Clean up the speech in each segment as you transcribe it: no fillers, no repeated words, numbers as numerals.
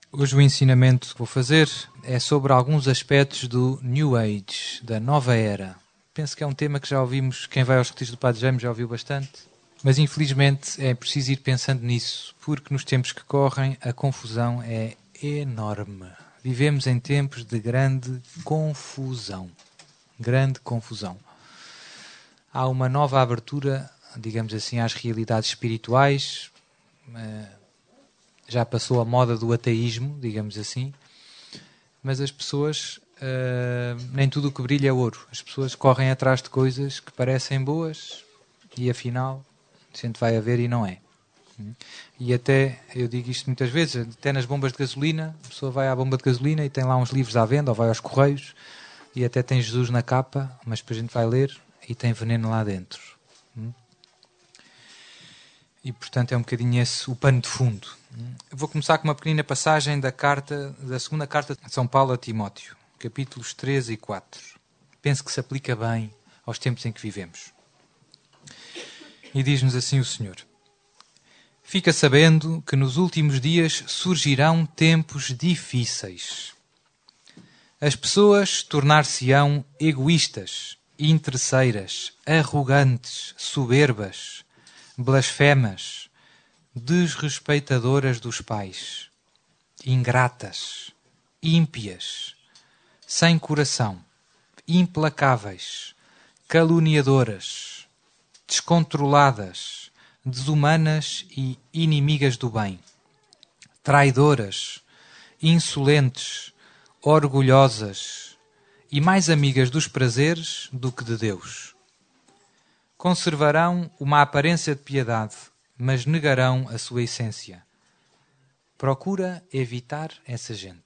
Hoje o ensinamento que vou fazer é sobre alguns aspectos do New Age, da nova era. Penso que é um tema que já ouvimos, quem vai aos retiros do Padre Jaime já ouviu bastante, mas infelizmente é preciso ir pensando nisso, porque nos tempos que correm a confusão é enorme. Vivemos em tempos de grande confusão. Grande confusão. Há uma nova abertura, digamos assim, às realidades espirituais. Já passou a moda do ateísmo, digamos assim, mas as pessoas, nem tudo o que brilha é ouro. As pessoas correm atrás de coisas que parecem boas e afinal a gente vai a ver e não é. E até, eu digo isto muitas vezes, até nas bombas de gasolina, a pessoa vai à bomba de gasolina e tem lá uns livros à venda, ou vai aos correios, e até tem Jesus na capa, mas depois a gente vai ler e tem veneno lá dentro. E, portanto, é um bocadinho esse o pano de fundo. Eu vou começar com uma pequenina passagem da segunda carta de São Paulo a Timóteo, capítulos 3 e 4. Penso que se aplica bem aos tempos em que vivemos. E diz-nos assim o Senhor: Fica sabendo que nos últimos dias surgirão tempos difíceis. As pessoas tornar-se-ão egoístas, interesseiras, arrogantes, soberbas, blasfemas, desrespeitadoras dos pais, ingratas, ímpias, sem coração, implacáveis, caluniadoras, descontroladas, desumanas e inimigas do bem, traidoras, insolentes, orgulhosas e mais amigas dos prazeres do que de Deus. Conservarão uma aparência de piedade, mas negarão a sua essência. Procura evitar essa gente.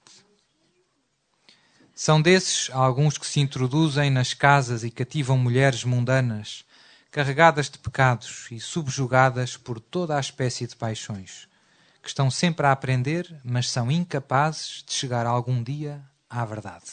São desses alguns que se introduzem nas casas e cativam mulheres mundanas, carregadas de pecados e subjugadas por toda a espécie de paixões, que estão sempre a aprender, mas são incapazes de chegar algum dia à verdade.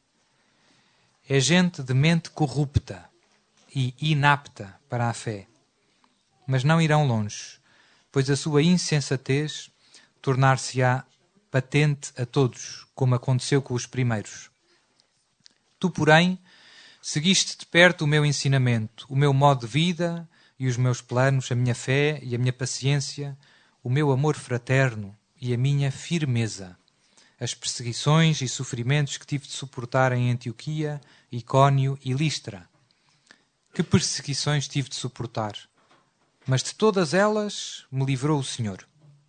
É gente de mente corrupta e inapta para a fé, mas não irão longe, pois a sua insensatez tornar-se-á patente a todos, como aconteceu com os primeiros. Tu, porém, seguiste de perto o meu ensinamento, o meu modo de vida e os meus planos, a minha fé e a minha paciência, o meu amor fraterno e a minha firmeza, as perseguições e sofrimentos que tive de suportar em Antioquia, Icónio e Listra. Que perseguições tive de suportar? Mas de todas elas me livrou o Senhor.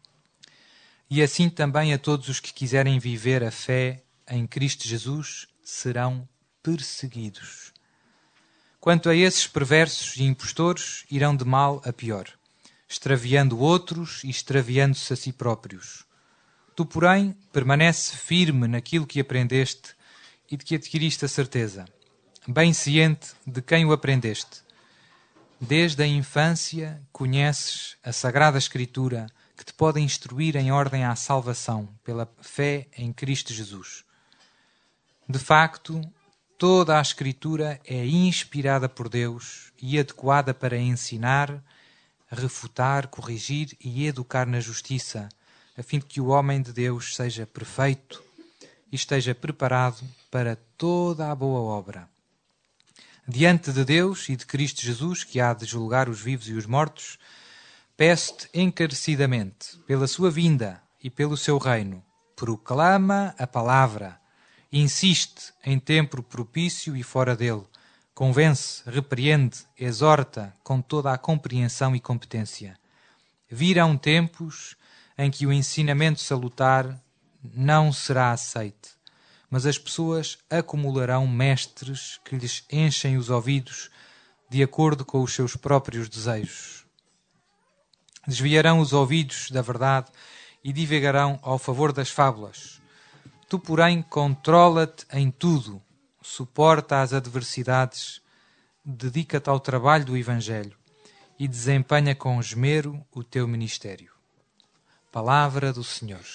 E assim também a todos os que quiserem viver a fé em Cristo Jesus serão perseguidos. Quanto a esses perversos e impostores, irão de mal a pior, extraviando outros e extraviando-se a si próprios. Tu, porém, permanece firme naquilo que aprendeste e de que adquiriste a certeza, bem ciente de quem o aprendeste. Desde a infância conheces a Sagrada Escritura que te pode instruir em ordem à salvação pela fé em Cristo Jesus. De facto, toda a Escritura é inspirada por Deus e adequada para ensinar, refutar, corrigir e educar na justiça, a fim de que o homem de Deus seja perfeito e esteja preparado para toda a boa obra. Diante de Deus e de Cristo Jesus, que há de julgar os vivos e os mortos, peço-te encarecidamente, pela sua vinda e pelo seu reino, proclama a palavra, insiste em tempo propício e fora dele, convence, repreende, exorta com toda a compreensão e competência. Virão tempos em que o ensinamento salutar não será aceite, mas as pessoas acumularão mestres que lhes enchem os ouvidos de acordo com os seus próprios desejos. Desviarão os ouvidos da verdade e divagarão ao favor das fábulas. Tu, porém, controla-te em tudo, suporta as adversidades, dedica-te ao trabalho do Evangelho e desempenha com esmero o teu ministério. Palavra do Senhor.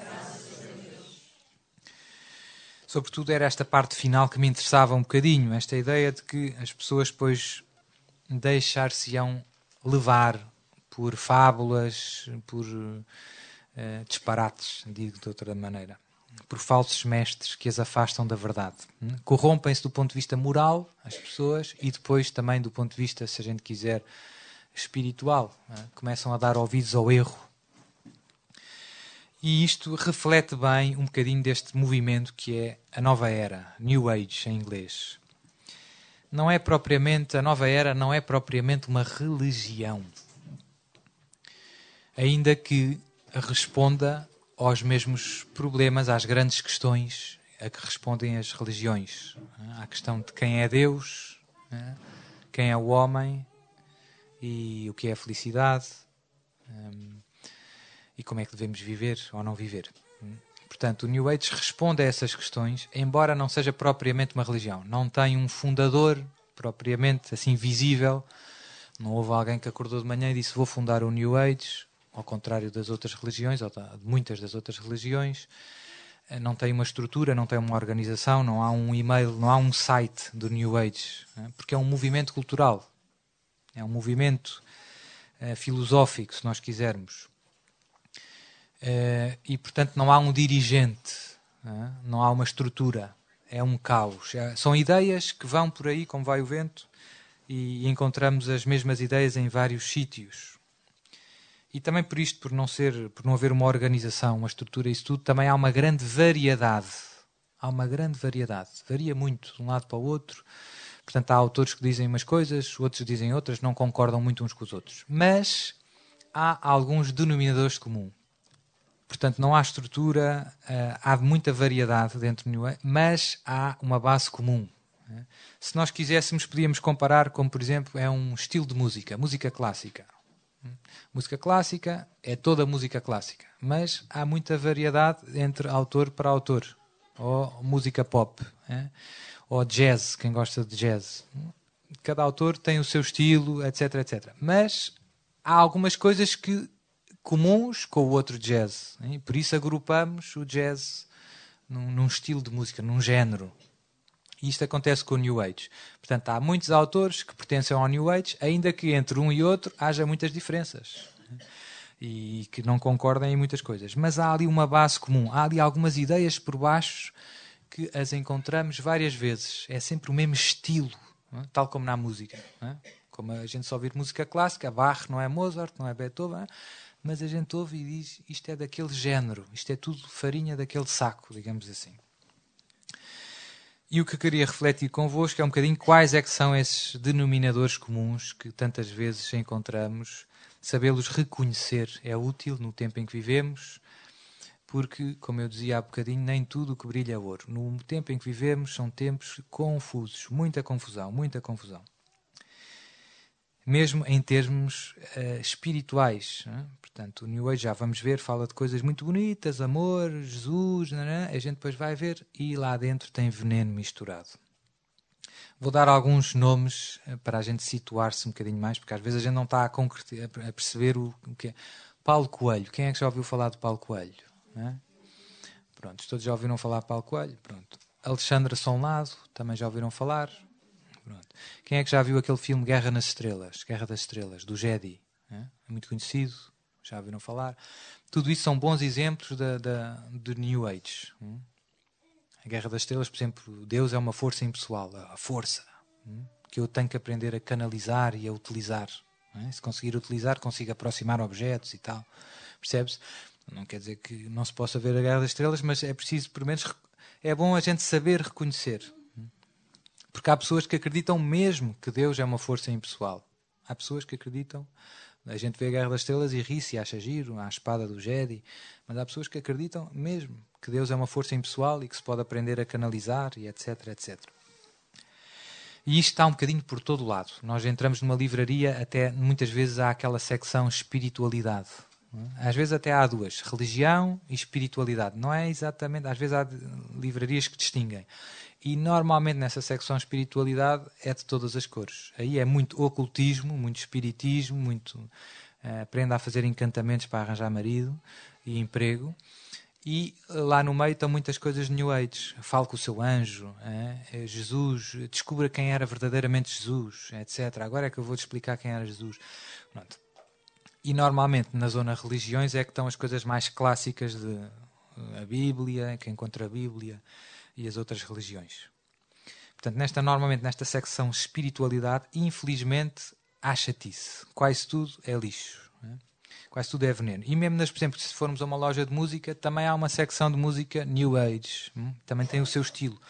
Sobretudo era esta parte final que me interessava um bocadinho, esta ideia de que as pessoas depois deixar-se-ão levar por fábulas, por disparates, digo de outra maneira, por falsos mestres que as afastam da verdade. Corrompem-se do ponto de vista moral, as pessoas, e depois também do ponto de vista, se a gente quiser, espiritual. Começam a dar ouvidos ao erro. E isto reflete bem um bocadinho deste movimento que é a nova era, New Age em inglês. A nova era não é propriamente uma religião, ainda que responda aos mesmos problemas, às grandes questões a que respondem as religiões. À questão de quem é Deus, quem é o homem e o que é a felicidade, e como é que devemos viver ou não viver. Portanto, o New Age responde a essas questões, embora não seja propriamente uma religião. Não tem um fundador propriamente assim visível. Não houve alguém que acordou de manhã e disse vou fundar o New Age, ao contrário das outras religiões, ou de muitas das outras religiões. Não tem uma estrutura, não tem uma organização, não há um e-mail, não há um site do New Age, porque é um movimento cultural. É um movimento filosófico, se nós quisermos. E, portanto, não há um dirigente, não há uma estrutura, é um caos. São ideias que vão por aí, como vai o vento, e encontramos as mesmas ideias em vários sítios. E também por isto, por não haver uma organização, uma estrutura, isso tudo, também há uma grande variedade. Há uma grande variedade. Varia muito de um lado para o outro. Portanto, há autores que dizem umas coisas, outros dizem outras, não concordam muito uns com os outros. Mas há alguns denominadores comuns. Portanto, não há estrutura, há muita variedade dentro do New Age, mas há uma base comum. Se nós quiséssemos, podíamos comparar como, por exemplo, é um estilo de música, música clássica. Música clássica é toda música clássica, mas há muita variedade entre autor para autor. Ou música pop, ou jazz, quem gosta de jazz. Cada autor tem o seu estilo, etc, etc. Mas há algumas coisas comuns com o outro jazz. Por isso agrupamos o jazz num estilo de música, num género. E isto acontece com o New Age. Portanto, há muitos autores que pertencem ao New Age, ainda que entre um e outro haja muitas diferenças. E que não concordem em muitas coisas. Mas há ali uma base comum. Há ali algumas ideias por baixo que as encontramos várias vezes. É sempre o mesmo estilo, tal como na música. Como a gente só ouvir música clássica, Bach não é Mozart, não é Beethoven, mas a gente ouve e diz isto é daquele género, isto é tudo farinha daquele saco, digamos assim. E o que eu queria refletir convosco é um bocadinho quais é que são esses denominadores comuns que tantas vezes encontramos. Sabê-los reconhecer é útil no tempo em que vivemos, porque, como eu dizia há bocadinho, nem tudo o que brilha é ouro. No tempo em que vivemos são tempos confusos, muita confusão, muita confusão. Mesmo em termos espirituais. Portanto, o New Age, já vamos ver, fala de coisas muito bonitas, amor, Jesus, a gente depois vai ver e lá dentro tem veneno misturado. Vou dar alguns nomes para a gente situar-se um bocadinho mais, porque às vezes a gente não está a perceber o que é. Paulo Coelho, quem é que já ouviu falar de Paulo Coelho? Pronto, todos já ouviram falar de Paulo Coelho? Pronto. Alexandre Sonlado, também já ouviram falar? Pronto. Quem é que já viu aquele filme Guerra nas Estrelas? Guerra das Estrelas, do Jedi? É muito conhecido, já ouviram falar. Tudo isso são bons exemplos do New Age. A Guerra das Estrelas, por exemplo, Deus é uma força impessoal, a força que eu tenho que aprender a canalizar e a utilizar. Se conseguir utilizar, consigo aproximar objetos e tal. Percebe-se? Não quer dizer que não se possa ver a Guerra das Estrelas, mas é preciso, pelo menos, é bom a gente saber reconhecer. Porque há pessoas que acreditam mesmo que Deus é uma força impessoal. Há pessoas que acreditam. A gente vê a Guerra das Estrelas e ri-se e acha giro, a espada do Jedi. Mas há pessoas que acreditam mesmo que Deus é uma força impessoal e que se pode aprender a canalizar e etc, etc. E isto está um bocadinho por todo lado. Nós entramos numa livraria, até muitas vezes há aquela secção espiritualidade. Às vezes até há duas, religião e espiritualidade. Não é exatamente, às vezes há livrarias que distinguem. E normalmente nessa secção espiritualidade é de todas as cores. Aí é muito ocultismo, muito espiritismo, muito aprenda a fazer encantamentos para arranjar marido e emprego. E lá no meio estão muitas coisas de New Age. Fale com o seu anjo, Jesus, descubra quem era verdadeiramente Jesus, etc. Agora é que eu vou-te explicar quem era Jesus. Pronto. E normalmente na zona religiões é que estão as coisas mais clássicas de a Bíblia, quem encontra a Bíblia e as outras religiões. Portanto, normalmente nesta secção espiritualidade, infelizmente, há chatice. Quase tudo é lixo. Né? Quase tudo é veneno. E mesmo, por exemplo, se formos a uma loja de música, também há uma secção de música New Age. Também tem o seu estilo.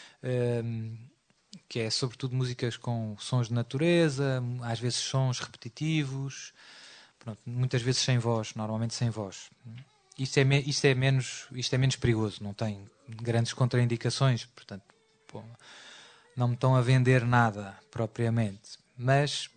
Que é sobretudo músicas com sons de natureza, às vezes sons repetitivos, pronto, muitas vezes sem voz, normalmente sem voz. Isto é menos perigoso, não tem grandes contraindicações, portanto, não me estão a vender nada propriamente, mas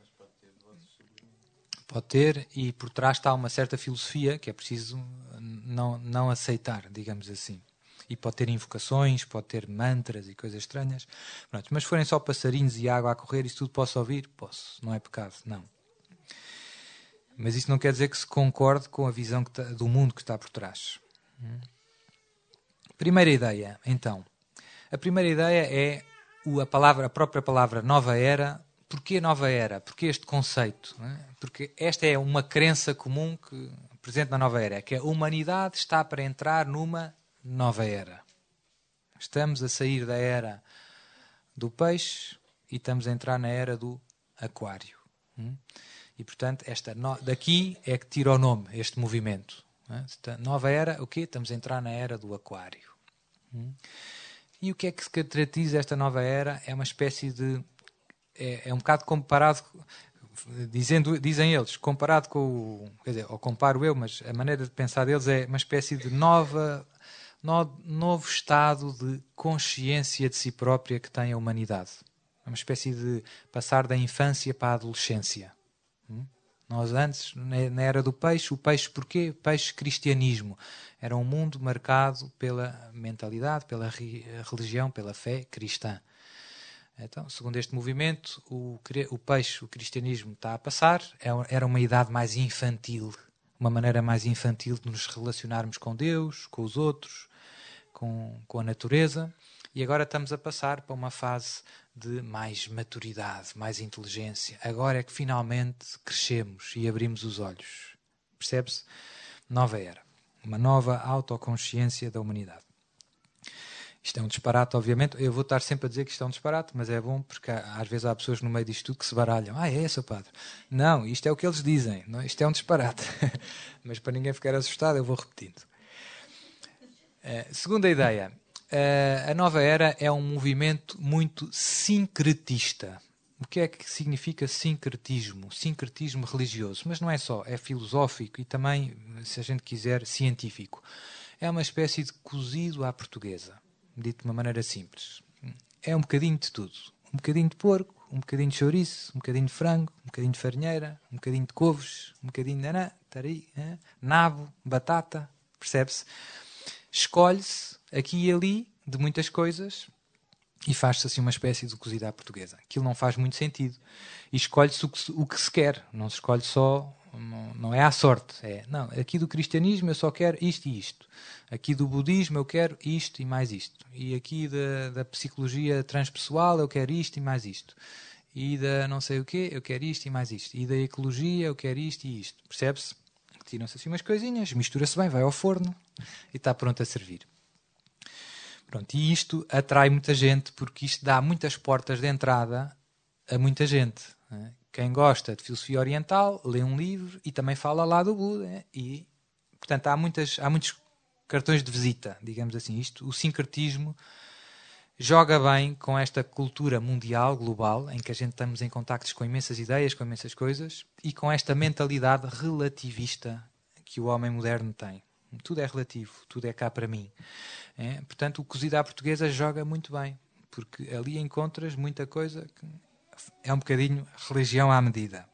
pode ter, e por trás está uma certa filosofia que é preciso não aceitar, digamos assim. E pode ter invocações, pode ter mantras e coisas estranhas. Pronto, mas se forem só passarinhos e água a correr, isso tudo posso ouvir? Posso, não é pecado, não. Mas isso não quer dizer que se concorde com a visão do mundo que está por trás. Primeira ideia, então. A primeira ideia é a própria palavra nova era. Porquê nova era? Porquê este conceito? Porque esta é uma crença comum presente na nova era, que a humanidade está para entrar numa nova era. Estamos a sair da era do peixe e estamos a entrar na era do aquário. E, portanto, daqui é que tira o nome, este movimento. Nova era, o quê? Estamos a entrar na era do aquário. E o que é que se caracteriza esta nova era? É uma espécie de... É um bocado comparado... Dizem eles, comparado com o... Quer dizer, ou comparo eu, mas a maneira de pensar deles é uma espécie de novo estado de consciência de si própria que tem a humanidade. É uma espécie de passar da infância para a adolescência. Nós antes, na era do peixe, o peixe porquê? Peixe cristianismo. Era um mundo marcado pela mentalidade, pela religião, pela fé cristã. Então, segundo este movimento, o peixe, o cristianismo está a passar, era uma idade mais infantil, uma maneira mais infantil de nos relacionarmos com Deus, com os outros, com a natureza, e agora estamos a passar para uma fase de mais maturidade, mais inteligência. Agora é que finalmente crescemos e abrimos os olhos. Percebe-se? Nova era. Uma nova autoconsciência da humanidade. Isto é um disparate, obviamente. Eu vou estar sempre a dizer que isto é um disparate, mas é bom porque às vezes há pessoas no meio disto tudo que se baralham. É, seu padre? Não, isto é o que eles dizem. Não, isto é um disparate. Mas para ninguém ficar assustado, eu vou repetindo. Segunda ideia. A nova era é um movimento muito sincretista. O que é que significa sincretismo? Sincretismo religioso. Mas não é só, é filosófico e também, se a gente quiser, científico. É uma espécie de cozido à portuguesa, dito de uma maneira simples. É um bocadinho de tudo. Um bocadinho de porco, um bocadinho de chouriço, um bocadinho de frango, um bocadinho de farinheira, um bocadinho de couves, um bocadinho de nabo, batata, percebe-se? Escolhe-se aqui e ali de muitas coisas e faz-se assim uma espécie de cozida à portuguesa. Aquilo não faz muito sentido. E escolhe-se o que se quer. Não se escolhe só... Não é à sorte. Não, aqui do cristianismo eu só quero isto e isto. Aqui do budismo eu quero isto e mais isto. E aqui da psicologia transpessoal eu quero isto e mais isto. E da não sei o quê eu quero isto e mais isto. E da ecologia eu quero isto e isto. Percebe-se? Tiram-se assim umas coisinhas, mistura-se bem, vai ao forno e está pronto a servir. Pronto, e isto atrai muita gente porque isto dá muitas portas de entrada a muita gente. Quem gosta de filosofia oriental lê um livro e também fala lá do Buda. E, portanto, há muitos cartões de visita, digamos assim. O sincretismo joga bem com esta cultura mundial, global, em que a gente estamos em contactos com imensas ideias, com imensas coisas, e com esta mentalidade relativista que o homem moderno tem. Tudo é relativo, tudo é cá para mim. Portanto, o cozido à portuguesa joga muito bem, porque ali encontras muita coisa que é um bocadinho religião à medida.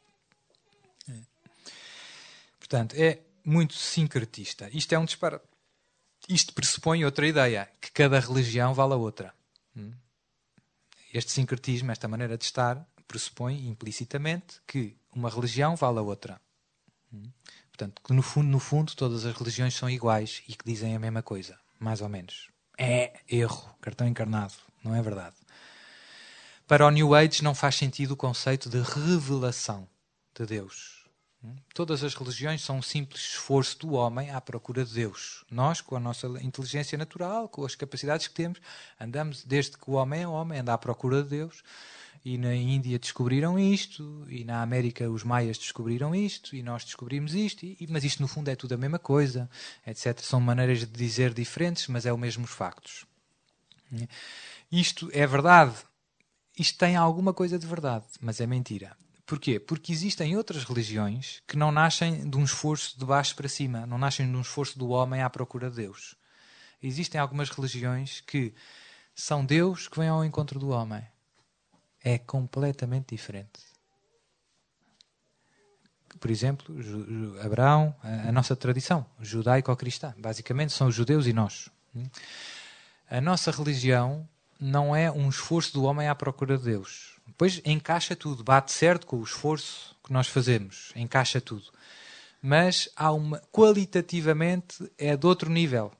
Portanto, é muito sincretista. Isto é um disparate. Isto pressupõe outra ideia, que cada religião vale a outra. Este sincretismo, esta maneira de estar, pressupõe implicitamente que uma religião vale a outra. Portanto, que no fundo todas as religiões são iguais e que dizem a mesma coisa, mais ou menos. É erro, cartão encarnado, não é verdade. Para o New Age não faz sentido o conceito de revelação de Deus. Todas as religiões são um simples esforço do homem à procura de Deus. Nós, com a nossa inteligência natural, com as capacidades que temos, andamos, desde que o homem é homem, anda à procura de Deus. E na Índia descobriram isto, e na América os maias descobriram isto, e nós descobrimos isto, mas isto no fundo é tudo a mesma coisa, etc. São maneiras de dizer diferentes, mas é o mesmo os factos. Isto é verdade. Isto tem alguma coisa de verdade, mas é mentira. Porquê? Porque existem outras religiões que não nascem de um esforço de baixo para cima, não nascem de um esforço do homem à procura de Deus. Existem algumas religiões que são Deus que vem ao encontro do homem. É completamente diferente. Por exemplo, Abraão, a nossa tradição judaico-cristã, basicamente são os judeus e nós. A nossa religião não é um esforço do homem à procura de Deus. Depois encaixa tudo, bate certo com o esforço que nós fazemos, encaixa tudo. Mas há qualitativamente é de outro nível.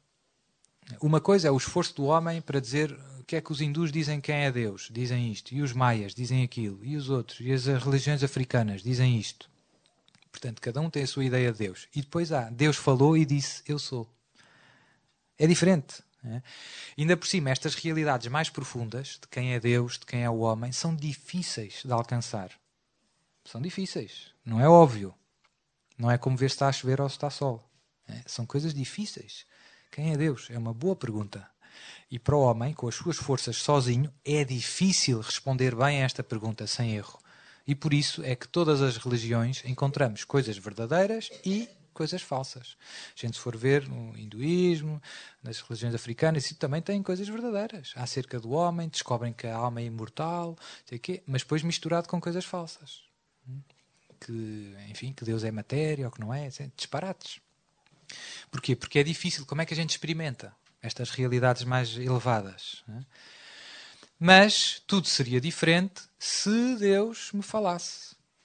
Uma coisa é o esforço do homem para dizer o que é que os hindus dizem quem é Deus, dizem isto, e os maias dizem aquilo, e os outros, e as religiões africanas dizem isto. Portanto, cada um tem a sua ideia de Deus. E depois Deus falou e disse, eu sou. É diferente. Ainda por cima, estas realidades mais profundas de quem é Deus, de quem é o homem, são difíceis de alcançar. São difíceis. Não é óbvio. Não é como ver se está a chover ou se está sol. São coisas difíceis. Quem é Deus? É uma boa pergunta. E para o homem, com as suas forças sozinho, é difícil responder bem a esta pergunta sem erro. E por isso é que todas as religiões encontramos coisas verdadeiras e coisas falsas. A gente se for ver no hinduísmo, nas religiões africanas, isso também tem coisas verdadeiras. Acerca do homem, descobrem que a alma é imortal, sei quê, mas depois misturado com coisas falsas. Que, enfim, que Deus é matéria ou que não é, disparates. Porquê? Porque é difícil. Como é que a gente experimenta estas realidades mais elevadas? Mas tudo seria diferente se Deus me falasse.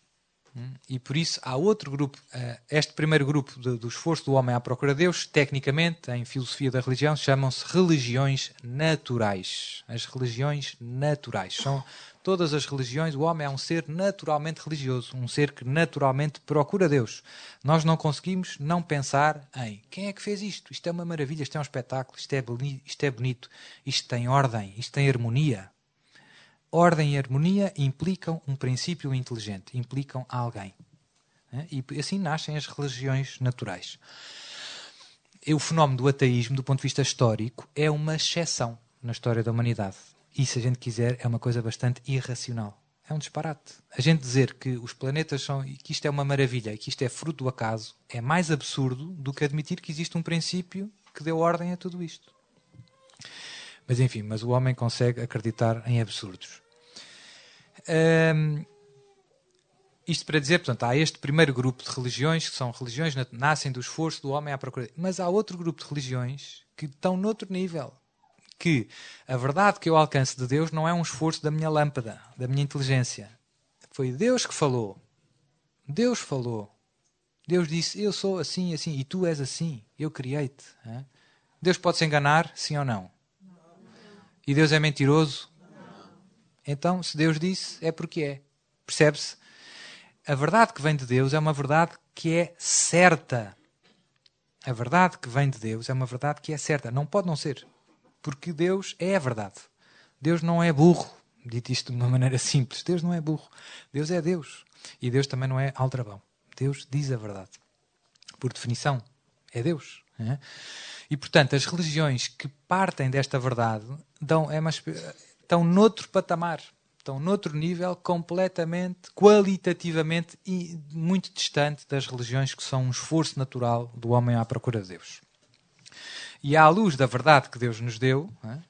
E por isso há outro grupo, este primeiro grupo do esforço do homem à procura de Deus, tecnicamente, em filosofia da religião, chamam-se religiões naturais. As religiões naturais. São todas as religiões, o homem é um ser naturalmente religioso, um ser que naturalmente procura Deus. Nós não conseguimos não pensar em quem é que fez isto? Isto é uma maravilha, isto é um espetáculo, isto é bonito, isto tem ordem, isto tem harmonia. Ordem e harmonia implicam um princípio inteligente, implicam alguém. E assim nascem as religiões naturais. O fenómeno do ateísmo, do ponto de vista histórico, é uma exceção na história da humanidade. E, se a gente quiser, é uma coisa bastante irracional. É um disparate. A gente dizer que os planetas são, que isto é uma maravilha e que isto é fruto do acaso, é mais absurdo do que admitir que existe um princípio que deu ordem a tudo isto. Mas, enfim, mas o homem consegue acreditar em absurdos. Isto para dizer, portanto, há este primeiro grupo de religiões, que são religiões que nascem do esforço do homem à procura. Mas há outro grupo de religiões que estão noutro nível. Que a verdade que eu alcance de Deus não é um esforço da minha lâmpada, da minha inteligência. Foi Deus que falou. Deus falou. Deus disse, eu sou assim e assim, e tu és assim. Eu criei-te. Deus pode se enganar, sim ou não? E Deus é mentiroso? Então, se Deus disse, é porque é. Percebe-se? A verdade que vem de Deus é uma verdade que é certa. A verdade que vem de Deus é uma verdade que é certa. Não pode não ser. Porque Deus é a verdade. Deus não é burro. Dito isto de uma maneira simples. Deus não é burro. Deus é Deus. E Deus também não é aldrabão. Deus diz a verdade. Por definição, é Deus. E, portanto, as religiões que partem desta verdade estão noutro patamar, estão noutro nível completamente, qualitativamente e muito distante das religiões que são um esforço natural do homem à procura de Deus. E à luz da verdade que Deus nos deu,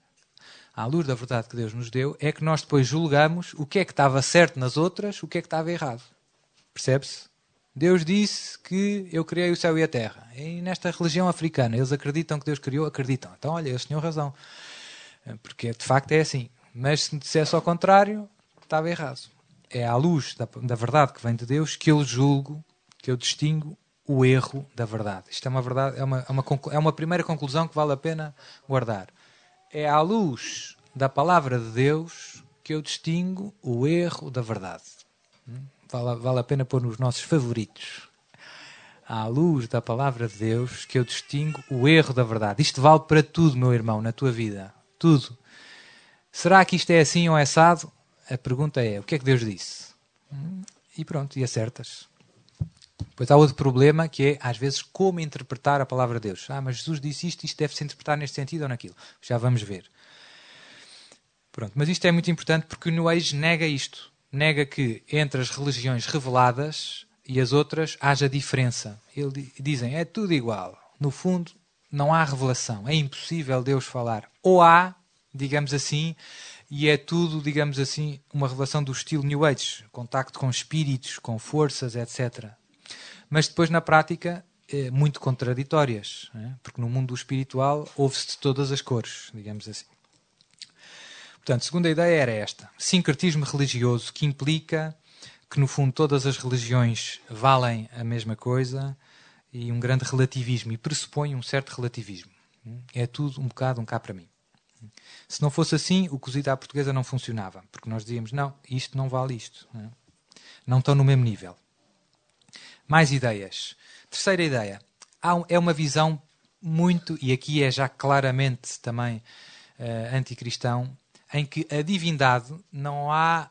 é que nós depois julgamos o que é que estava certo nas outras, o que é que estava errado. Percebe-se? Deus disse que eu criei o céu e a terra. E nesta religião africana, eles acreditam que Deus criou, acreditam. Então, olha, eles tinham razão. Porque, de facto, é assim. Mas se me dissesse ao contrário, estava errado. É à luz da verdade que vem de Deus que eu julgo, que eu distingo o erro da verdade. Isto é uma verdade, é uma primeira conclusão que vale a pena guardar. É à luz da palavra de Deus que eu distingo o erro da verdade. vale a pena pôr nos nossos favoritos. À luz da palavra de Deus que eu distingo o erro da verdade. Isto vale para tudo, meu irmão, na tua vida. Tudo. Será que isto é assim ou é assado? A pergunta é, o que é que Deus disse? E pronto, e acertas. Depois há outro problema que é, às vezes, como interpretar a palavra de Deus. Mas Jesus disse isto deve-se interpretar neste sentido ou naquilo. Já vamos ver. Pronto, mas isto é muito importante porque o New Age nega isto. Nega que entre as religiões reveladas e as outras haja diferença. Eles dizem, é tudo igual. No fundo, não há revelação. É impossível Deus falar. Ou há, digamos assim, e é tudo, digamos assim, uma revelação do estilo New Age. Contacto com espíritos, com forças, etc. Mas depois, na prática, muito contraditórias. Porque no mundo espiritual ouve-se de todas as cores, digamos assim. Portanto, a segunda ideia era esta. Sincretismo religioso, que implica que, no fundo, todas as religiões valem a mesma coisa e um grande relativismo, e pressupõe um certo relativismo. É tudo um bocado um cá para mim. Se não fosse assim, o cozido à portuguesa não funcionava, porque nós dizíamos, não, isto não vale isto. Não estão no mesmo nível. Mais ideias. Terceira ideia. É uma visão muito, e aqui é já claramente também anticristão, em que a divindade não há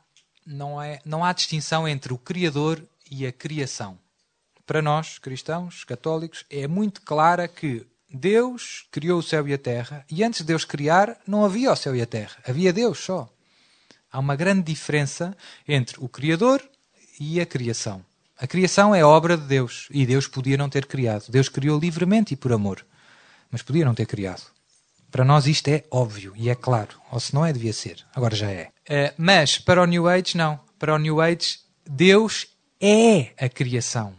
distinção entre o Criador e a criação. Para nós, cristãos, católicos, é muito clara que Deus criou o céu e a terra, e antes de Deus criar, não havia o céu e a terra. Havia Deus só. Há uma grande diferença entre o Criador e a criação. A criação é obra de Deus, e Deus podia não ter criado. Deus criou livremente e por amor, mas podia não ter criado. Para nós isto é óbvio e é claro. Ou se não é, devia ser. Agora já é. Mas para o New Age, não. Para o New Age, Deus é a criação.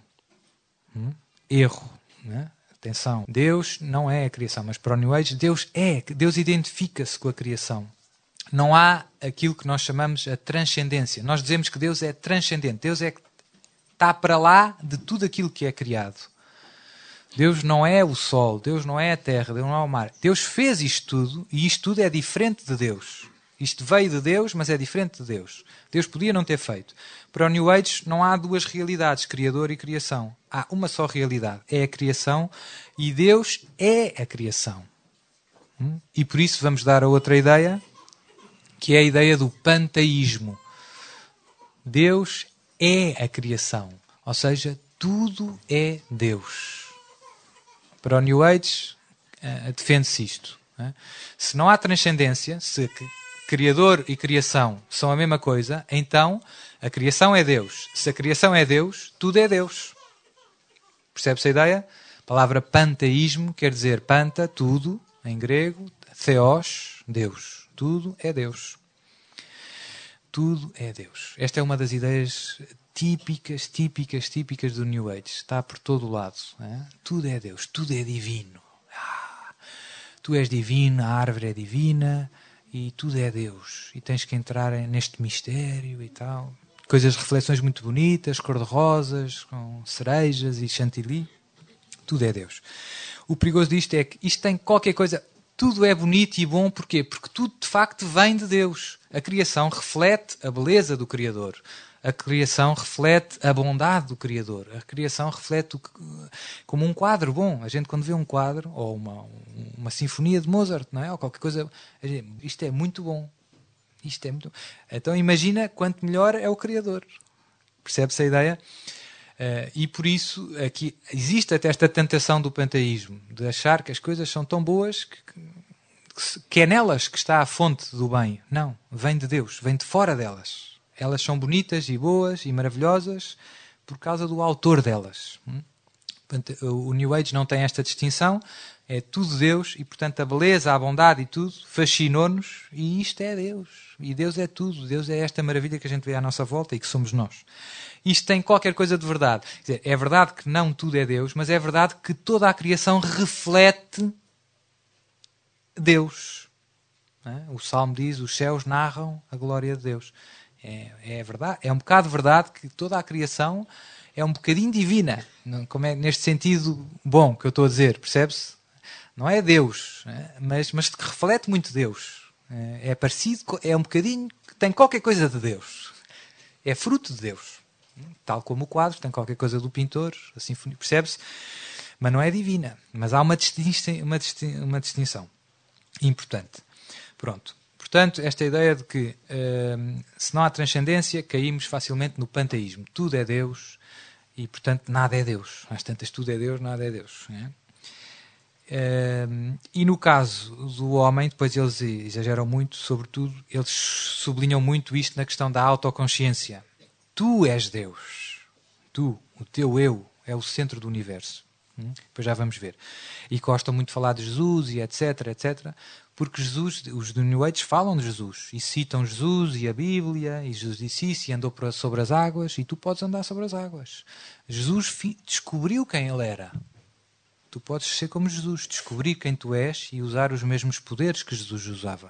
Erro. Né? Atenção. Deus não é a criação, mas para o New Age, Deus é. Deus identifica-se com a criação. Não há aquilo que nós chamamos a transcendência. Nós dizemos que Deus é transcendente. Deus é que está para lá de tudo aquilo que é criado. Deus não é o sol, Deus não é a terra, Deus não é o mar. Deus fez isto tudo e isto tudo é diferente de Deus. Isto veio de Deus, mas é diferente de Deus. Deus podia não ter feito. Para o New Age não há duas realidades, Criador e criação. Há uma só realidade, é a criação, e Deus é a criação. E por isso vamos dar a outra ideia, que é a ideia do panteísmo. Deus é a criação, ou seja, tudo é Deus. Para o New Age, defende-se isto. Se não há transcendência, se Criador e criação são a mesma coisa, então a criação é Deus. Se a criação é Deus, tudo é Deus. Percebe-se a ideia? A palavra panteísmo quer dizer panta, tudo, em grego, theos, Deus. Tudo é Deus. Tudo é Deus. Esta é uma das ideias típicas do New Age. Está por todo o lado. Tudo é Deus, tudo é divino. Tu és divino, a árvore é divina e tudo é Deus. E tens que entrar neste mistério e tal. Reflexões muito bonitas, cor-de-rosas, com cerejas e chantilly. Tudo é Deus. O perigoso disto é que isto tem qualquer coisa... Tudo é bonito e bom, porquê? Porque tudo, de facto, vem de Deus. A criação reflete a beleza do Criador. A criação reflete a bondade do Criador. A criação reflete como um quadro bom. A gente, quando vê um quadro, ou uma sinfonia de Mozart, não é? Ou qualquer coisa, isto é muito bom. Isto é muito... Então imagina quanto melhor é o Criador. Percebe-se a ideia? E por isso aqui existe até esta tentação do panteísmo, de achar que as coisas são tão boas que é nelas que está a fonte do bem. Não, vem de Deus, vem de fora delas. Elas são bonitas e boas e maravilhosas por causa do autor delas. O New Age não tem esta distinção, é tudo Deus e, portanto, a beleza, a bondade e tudo fascinou-nos e isto é Deus. E Deus é tudo, Deus é esta maravilha que a gente vê à nossa volta e que somos nós. Isto tem qualquer coisa de verdade. Quer dizer, é verdade que não tudo é Deus, mas é verdade que toda a criação reflete Deus. O Salmo diz, os céus narram a glória de Deus. É verdade, é um bocado verdade que toda a criação é um bocadinho divina, como é neste sentido bom que eu estou a dizer, percebe-se? Não é Deus, mas que reflete muito Deus. É parecido, é um bocadinho, tem qualquer coisa de Deus. É fruto de Deus. Tal como o quadro, tem qualquer coisa do pintor, a sinfonia, percebe-se? Mas não é divina. Mas há uma distinção importante. Pronto. Portanto, esta ideia de que se não há transcendência, caímos facilmente no panteísmo. Tudo é Deus e, portanto, nada é Deus. Às tantas, tudo é Deus, nada é Deus. Não é? E no caso do homem, depois eles exageram muito, sobretudo, eles sublinham muito isto na questão da autoconsciência. Tu és Deus. Tu, o teu eu, é o centro do universo. Depois já vamos ver. E gostam muito de falar de Jesus e etc, etc, porque Jesus, os do New Age falam de Jesus e citam Jesus e a Bíblia, e Jesus disse isso e andou sobre as águas, e tu podes andar sobre as águas. Jesus descobriu quem ele era. Tu podes ser como Jesus, descobrir quem tu és e usar os mesmos poderes que Jesus usava.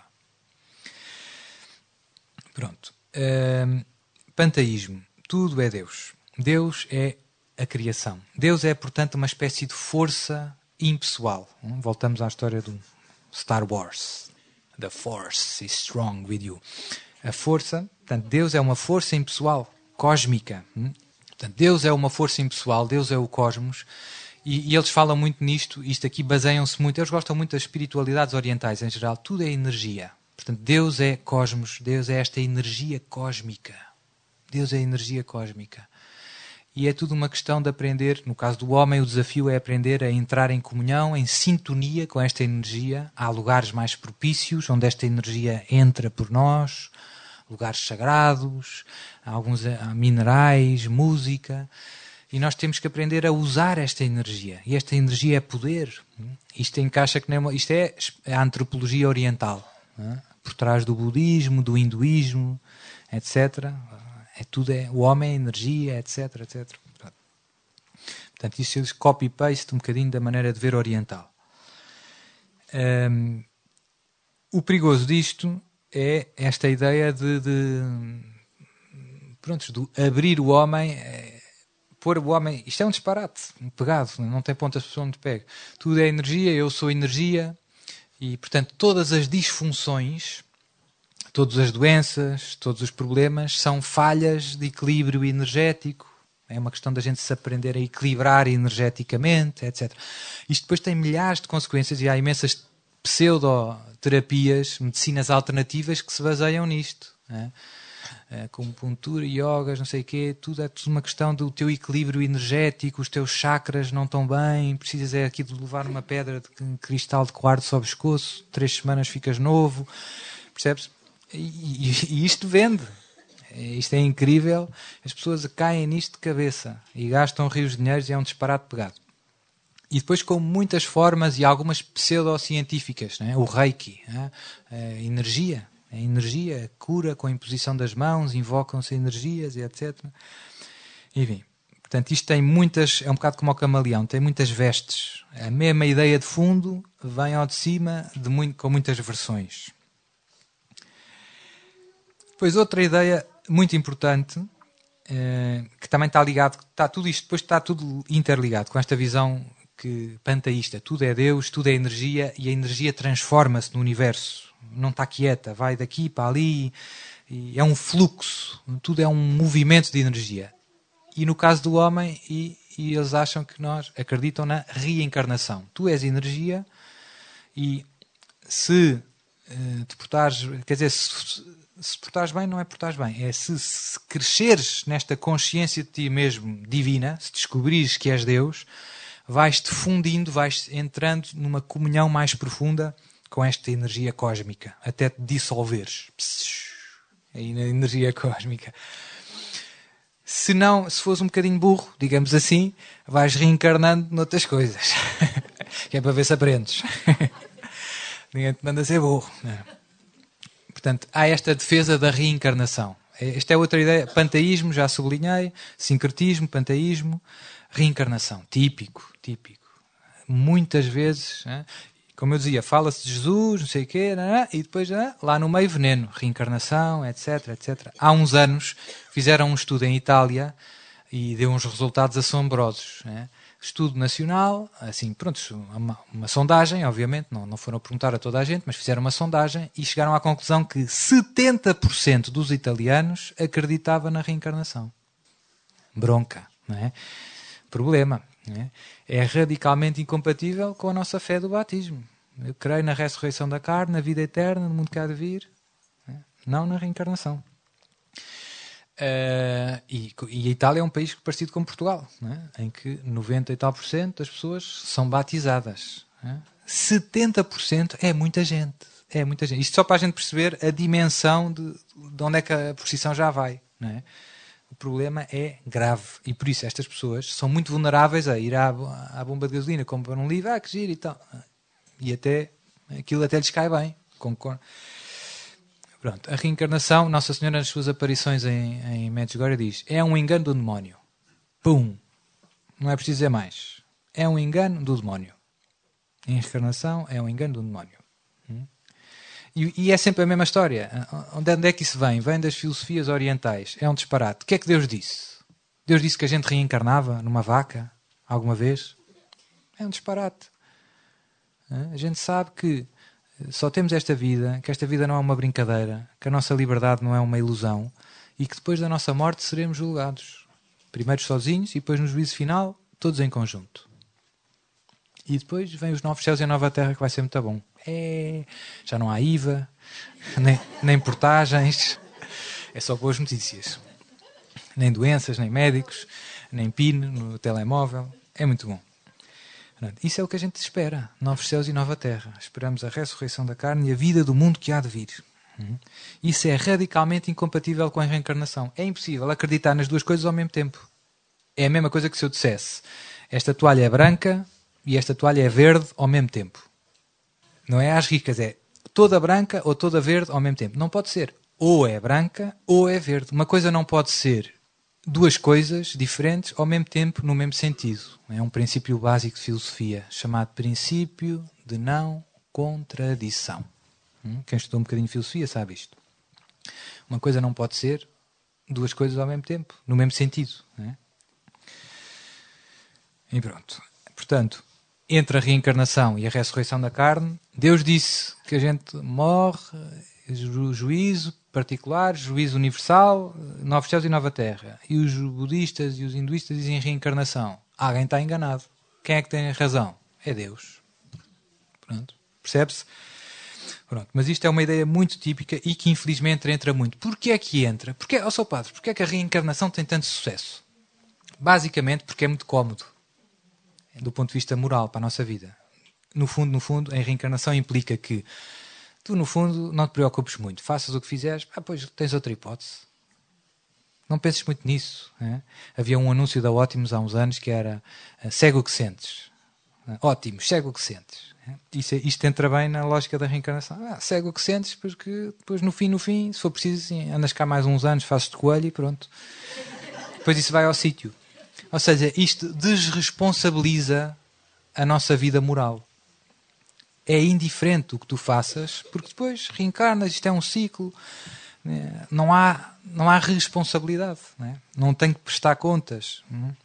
Pronto. Panteísmo. Tudo é Deus. Deus é a criação. Deus é, portanto, uma espécie de força impessoal. Voltamos à história do Star Wars. The Force is strong with you. A força, portanto, Deus é uma força impessoal, cósmica. Portanto, Deus é uma força impessoal, Deus é o cosmos. E eles falam muito nisto, isto aqui baseiam-se muito, eles gostam muito das espiritualidades orientais em geral, tudo é energia. Portanto, Deus é cosmos, Deus é esta energia cósmica. Deus é energia cósmica. E é tudo uma questão de aprender, no caso do homem, o desafio é aprender a entrar em comunhão, em sintonia com esta energia. Há lugares mais propícios, onde esta energia entra por nós, lugares sagrados, há minerais, música. E nós temos que aprender a usar esta energia. E esta energia é poder. Isto encaixa que isto é a antropologia oriental. Por trás do budismo, do hinduísmo, etc. O homem é energia, etc, etc. Portanto, isso é copy-paste um bocadinho da maneira de ver oriental. O perigoso disto é esta ideia de abrir o homem... pôr o homem, isto é um disparate, um pegado, não tem pontas de onde pega. Tudo é energia, eu sou energia, e portanto todas as disfunções, todas as doenças, todos os problemas são falhas de equilíbrio energético. É uma questão da gente se aprender a equilibrar energeticamente, etc. Isto depois tem milhares de consequências e há imensas pseudoterapias, medicinas alternativas que se baseiam nisto, não é? Acupuntura, yogas, não sei o quê, tudo é tudo uma questão do teu equilíbrio energético, os teus chakras não estão bem, precisas aqui de levar uma pedra de cristal de quartzo ao pescoço, 3 semanas ficas novo, percebes? E isto vende, isto é incrível, as pessoas caem nisto de cabeça e gastam rios de dinheiro e é um disparate pegado. E depois com muitas formas e algumas pseudocientíficas, não é? O Reiki, a energia, a cura com a imposição das mãos, invocam-se energias e etc. Enfim, portanto, isto tem muitas, é um bocado como o camaleão, tem muitas vestes. A mesma ideia de fundo vem ao de cima com muitas versões. Depois outra ideia muito importante, que também está ligado, tudo isto depois está tudo interligado com esta visão panteísta. Tudo é Deus, tudo é energia e a energia transforma-se no universo. Não está quieta, vai daqui para ali, e é um fluxo, tudo é um movimento de energia. E no caso do homem, e eles acham que nós acreditam na reencarnação. Tu és energia e se te portares, quer dizer, se portares bem, não é portares bem, é se cresceres nesta consciência de ti mesmo divina, se descobrires que és Deus, vais-te fundindo, vais entrando numa comunhão mais profunda com esta energia cósmica, até te dissolveres. Aí na energia cósmica. Se fores um bocadinho burro, digamos assim, vais reencarnando noutras coisas. Que é para ver se aprendes. Ninguém te manda ser burro. Não. Portanto, há esta defesa da reencarnação. Esta é outra ideia. Panteísmo, já sublinhei. Sincretismo, panteísmo. Reencarnação. Típico. Muitas vezes... Como eu dizia, fala-se de Jesus, não sei o quê, e depois lá no meio veneno, reencarnação, etc, etc. Há uns anos fizeram um estudo em Itália e deu uns resultados assombrosos. Estudo nacional, assim, pronto, uma sondagem, obviamente, não foram perguntar a toda a gente, mas fizeram uma sondagem e chegaram à conclusão que 70% dos italianos acreditava na reencarnação. bronca, não é? Problema, não é? É radicalmente incompatível com a nossa fé do batismo. Eu creio na ressurreição da carne, na vida eterna, no mundo que há de vir, não na reencarnação. E a Itália é um país parecido com Portugal, não é? Em que 90 e tal % das pessoas são batizadas. Não é? 70% é muita gente. É muita gente. Isto só para a gente perceber a dimensão de onde é que a procissão já vai. Não é? O problema é grave. E por isso estas pessoas são muito vulneráveis a ir à bomba de gasolina, comprar um livro, que giro e tal. E até aquilo até lhes cai bem. Concordo. Pronto, a reencarnação, Nossa Senhora nas suas aparições em Medjugorje diz: é um engano do demónio. Pum! Não é preciso dizer mais. É um engano do demónio. A reencarnação é um engano do demónio. E é sempre a mesma história. Onde é que isso vem? Vem das filosofias orientais. É um disparate. O que é que Deus disse? Deus disse que a gente reencarnava numa vaca alguma vez? É um disparate. A gente sabe que só temos esta vida, que esta vida não é uma brincadeira, que a nossa liberdade não é uma ilusão e que depois da nossa morte seremos julgados. Primeiro sozinhos e depois no juízo final, todos em conjunto. E depois vem os novos céus e a nova terra que vai ser muito bom. Já não há IVA, nem portagens, é só boas notícias. Nem doenças, nem médicos, nem PIN no telemóvel. É muito bom. Isso é o que a gente espera. Novos céus e nova terra. Esperamos a ressurreição da carne e a vida do mundo que há de vir. Isso é radicalmente incompatível com a reencarnação. É impossível acreditar nas duas coisas ao mesmo tempo. É a mesma coisa que se eu dissesse: esta toalha é branca e esta toalha é verde ao mesmo tempo. Não é às ricas, é toda branca ou toda verde ao mesmo tempo. Não pode ser. Ou é branca ou é verde. Uma coisa não pode ser duas coisas diferentes ao mesmo tempo, no mesmo sentido. É um princípio básico de filosofia, chamado princípio de não contradição. Quem estudou um bocadinho de filosofia sabe isto. Uma coisa não pode ser duas coisas ao mesmo tempo, no mesmo sentido. Não é? E pronto. Portanto, entre a reencarnação e a ressurreição da carne, Deus disse que a gente morre, juízo particular, juízo universal, novos céus e nova terra. E os budistas e os hinduístas dizem reencarnação. Alguém está enganado. Quem é que tem razão? É Deus. Pronto. Percebe-se? Pronto. Mas isto é uma ideia muito típica e que infelizmente entra muito. Porquê é que entra? Porquê, Sr. Padre, porquê é que a reencarnação tem tanto sucesso? Basicamente porque é muito cómodo. Do ponto de vista moral para a nossa vida. No fundo, a reencarnação implica que tu, no fundo, não te preocupes muito. Faças o que fizeres, pois tens outra hipótese. Não penses muito nisso. Havia um anúncio da Ótimos há uns anos que era segue o que sentes. Ótimos, segue o que sentes. Isto entra bem na lógica da reencarnação. Segue o que sentes, porque depois no fim, se for preciso, assim, andas cá mais uns anos, fazes-te coelho e pronto. Depois isso vai ao sítio. Ou seja, isto desresponsabiliza a nossa vida moral. É indiferente o que tu faças, porque depois reencarnas, isto é um ciclo, não há responsabilidade, não tem que prestar contas.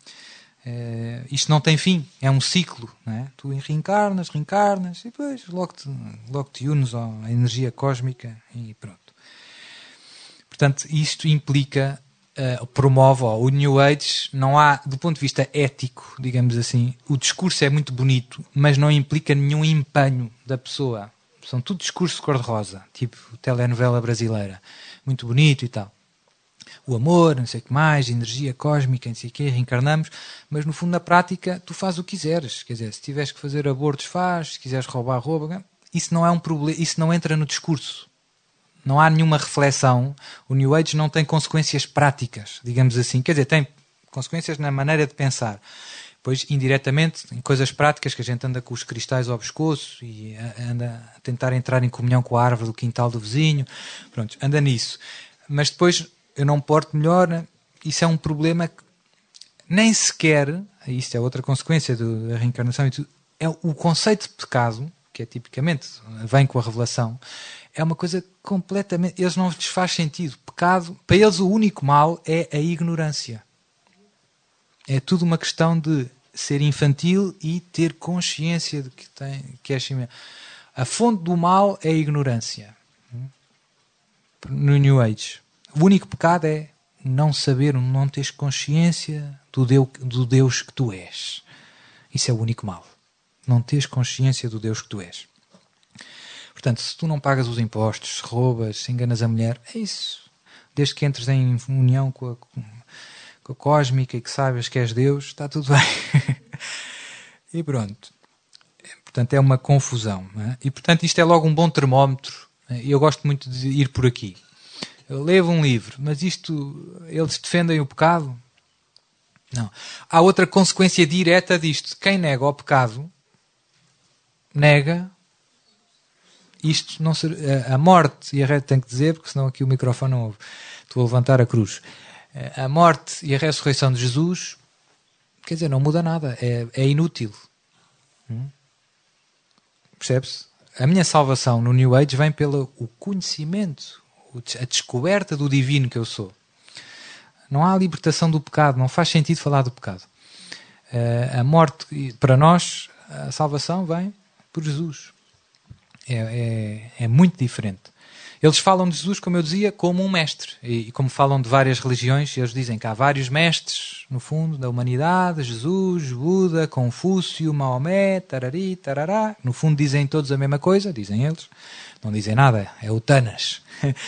Isto não tem fim, é um ciclo. Tu reencarnas e depois logo te unes à energia cósmica e pronto. Portanto, isto implica... promove o New Age, não há, do ponto de vista ético, digamos assim, o discurso é muito bonito, mas não implica nenhum empenho da pessoa. São tudo discurso cor-de-rosa, tipo telenovela brasileira. Muito bonito e tal. O amor, não sei o que mais, energia cósmica, não sei o que, reencarnamos, mas no fundo, na prática, tu fazes o que quiseres. Quer dizer, se tiveres que fazer abortos, faz, se quiseres roubar, rouba. Isso não é um problema, isso não entra no discurso. Não há nenhuma reflexão. O New Age não tem consequências práticas, digamos assim. Quer dizer, tem consequências na maneira de pensar. Pois, indiretamente, em coisas práticas, que a gente anda com os cristais ao pescoço e anda a tentar entrar em comunhão com a árvore do quintal do vizinho. Pronto, anda nisso. Mas depois, eu não me porto melhor. Isso é um problema que nem sequer, isto é outra consequência da reencarnação e tudo, é o conceito de pecado, que é tipicamente, vem com a revelação, é uma coisa completamente... Eles não lhes faz sentido. Pecado, para eles o único mal é a ignorância. É tudo uma questão de ser infantil e ter consciência de que é assim. A fonte do mal é a ignorância. No New Age. O único pecado é não saber, não teres consciência do Deus que tu és. Isso é o único mal. Não teres consciência do Deus que tu és. Portanto, se tu não pagas os impostos, se roubas, se enganas a mulher, é isso. Desde que entres em união com a cósmica e que saibas que és Deus, está tudo bem. E pronto. Portanto, é uma confusão. Não é? E, portanto, isto é logo um bom termómetro. E eu gosto muito de ir por aqui. Eu levo um livro, mas isto, eles defendem o pecado? Não. Há outra consequência direta disto. Quem nega o pecado, nega isto, não ser, a morte e a ressurreição, tenho que dizer, porque senão aqui o microfone não ouve. Estou a levantar a cruz. A morte e a ressurreição de Jesus, quer dizer, não muda nada. É inútil. Percebe-se? A minha salvação no New Age vem pelo conhecimento, a descoberta do divino que eu sou. Não há libertação do pecado, não faz sentido falar do pecado. A morte, para nós, a salvação vem por Jesus. É muito diferente. Eles falam de Jesus, como eu dizia, como um mestre. E como falam de várias religiões, eles dizem que há vários mestres, no fundo, da humanidade. Jesus, Buda, Confúcio, Maomé, tarari, tarará. No fundo dizem todos a mesma coisa, dizem eles. Não dizem nada, é o Tanas.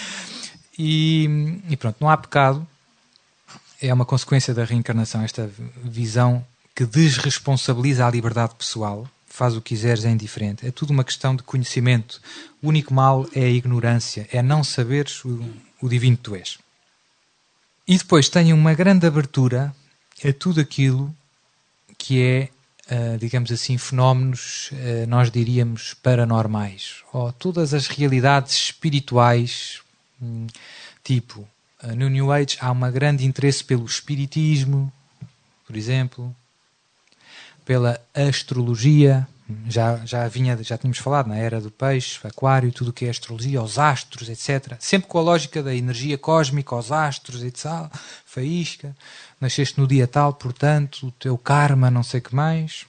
E pronto, não há pecado. É uma consequência da reencarnação, esta visão que desresponsabiliza a liberdade pessoal. Faz o que quiseres, é indiferente. É tudo uma questão de conhecimento. O único mal é a ignorância, é não saberes o divino que tu és. E depois tem uma grande abertura a tudo aquilo que é, digamos assim, fenómenos, nós diríamos, paranormais. Ou todas as realidades espirituais, tipo, no New Age há um grande interesse pelo espiritismo, por exemplo, pela astrologia, já tínhamos falado na era do peixe, aquário, tudo o que é astrologia, os astros, etc. Sempre com a lógica da energia cósmica, os astros, etc. Faísca, nasceste no dia tal, portanto, o teu karma, não sei o que mais.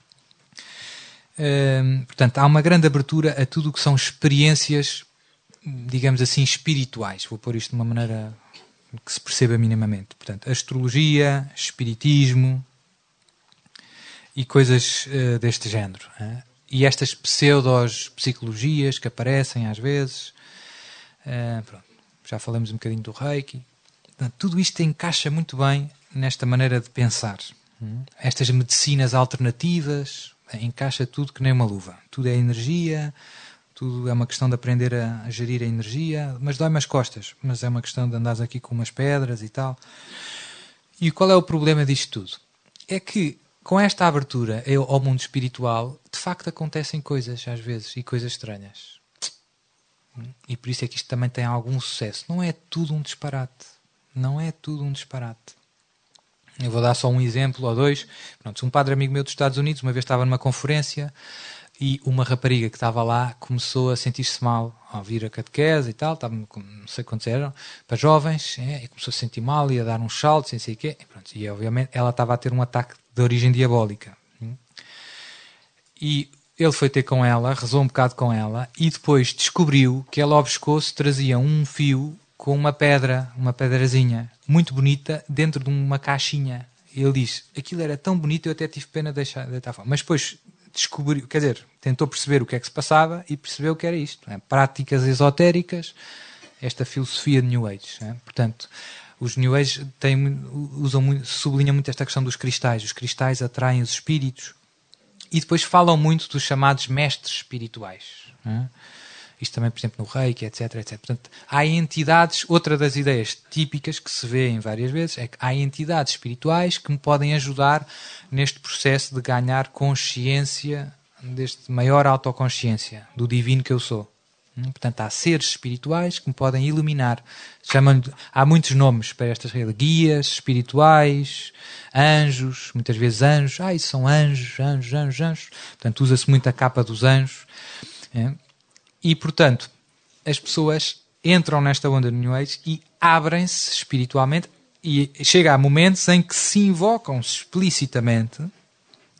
Portanto, há uma grande abertura a tudo o que são experiências, digamos assim, espirituais. Vou pôr isto de uma maneira que se perceba minimamente. Portanto, astrologia, espiritismo e coisas deste género. E estas pseudo-psicologias que aparecem às vezes. Pronto, já falamos um bocadinho do Reiki. Portanto, tudo isto encaixa muito bem nesta maneira de pensar. Estas medicinas alternativas, encaixa tudo que nem uma luva. Tudo é energia, tudo é uma questão de aprender a gerir a energia, mas dói-me as costas. Mas é uma questão de andares aqui com umas pedras e tal. E qual é o problema disto tudo? É que com esta abertura ao mundo espiritual, de facto acontecem coisas às vezes, e coisas estranhas. E por isso é que isto também tem algum sucesso. Não é tudo um disparate. Não é tudo um disparate. Eu vou dar só um exemplo ou dois. Pronto, um padre amigo meu dos Estados Unidos, uma vez estava numa conferência e uma rapariga que estava lá começou a sentir-se mal ao ouvir a catequese e tal, estava, não sei quantos eram, para jovens, e começou a se sentir mal e a dar uns saltos, não sei o quê. E obviamente ela estava a ter um ataque de origem diabólica. E ele foi ter com ela, rezou um bocado com ela e depois descobriu que ela ao pescoço trazia um fio com uma pedra, uma pedrazinha muito bonita dentro de uma caixinha. E ele diz, aquilo era tão bonito, eu até tive pena de deitar fora. Mas depois descobriu, quer dizer, tentou perceber o que é que se passava e percebeu que era isto. Práticas esotéricas, esta filosofia de New Age. Portanto, os New Age sublinham muito esta questão dos cristais. Os cristais atraem os espíritos e depois falam muito dos chamados mestres espirituais. Isto também, por exemplo, no Reiki, etc, etc. Portanto, há entidades, outra das ideias típicas que se vê em várias vezes, é que há entidades espirituais que me podem ajudar neste processo de ganhar consciência, deste maior autoconsciência, do divino que eu sou. Portanto, há seres espirituais que me podem iluminar. Há muitos nomes para estas realidades. Guias espirituais, anjos, muitas vezes anjos. Isso são anjos. Portanto, usa-se muito a capa dos anjos. E, portanto, as pessoas entram nesta onda do New Age e abrem-se espiritualmente e chega a momentos em que se invocam explicitamente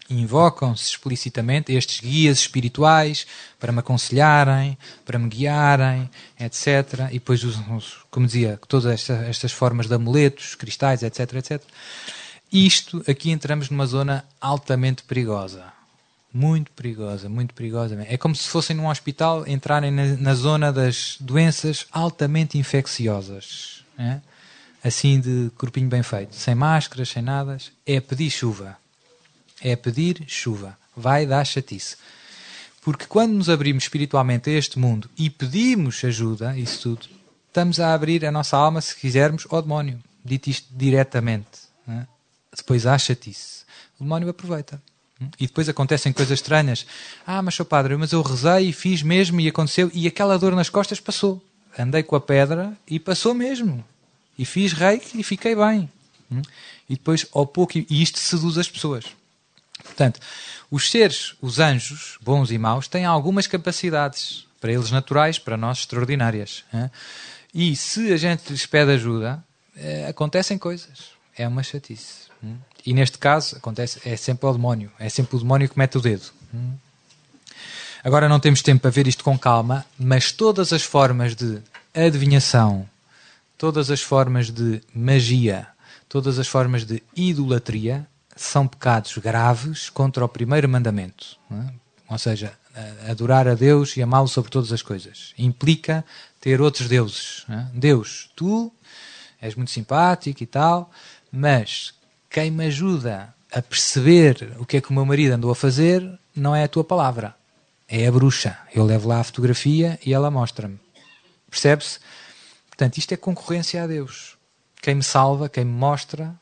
Invocam-se explicitamente estes guias espirituais para me aconselharem, para me guiarem, etc. E depois usam, como dizia, todas estas formas de amuletos, cristais, etc, etc. Isto, aqui entramos numa zona altamente perigosa. Muito perigosa, muito perigosa. É como se fossem num hospital entrarem na zona das doenças altamente infecciosas. É? Assim de corpinho bem feito. Sem máscaras, sem nada. É pedir chuva. É pedir chuva. Vai dar chatice. Porque quando nos abrimos espiritualmente a este mundo e pedimos ajuda, isso tudo, estamos a abrir a nossa alma, se quisermos, ao demónio. Dito isto diretamente. É? Depois há chatice. O demónio aproveita. E depois acontecem coisas estranhas. Mas sou padre, mas eu rezei e fiz mesmo e aconteceu. E aquela dor nas costas passou. Andei com a pedra e passou mesmo. E fiz reiki e fiquei bem. E depois, ao pouco, e isto seduz as pessoas. Portanto, os seres, os anjos, bons e maus, têm algumas capacidades. Para eles naturais, para nós extraordinárias. E se a gente lhes pede ajuda, acontecem coisas. É uma chatice. E neste caso, acontece, é sempre o demónio. É sempre o demónio que mete o dedo. Agora não temos tempo para ver isto com calma, mas todas as formas de adivinhação, todas as formas de magia, todas as formas de idolatria são pecados graves contra o primeiro mandamento. Ou seja, adorar a Deus e amá-lo sobre todas as coisas. Implica ter outros deuses. Deus, tu és muito simpático e tal, mas quem me ajuda a perceber o que é que o meu marido andou a fazer não é a tua palavra. É a bruxa. Eu levo lá a fotografia e ela mostra-me. Percebe-se? Portanto, isto é concorrência a Deus. Quem me salva, quem me mostra,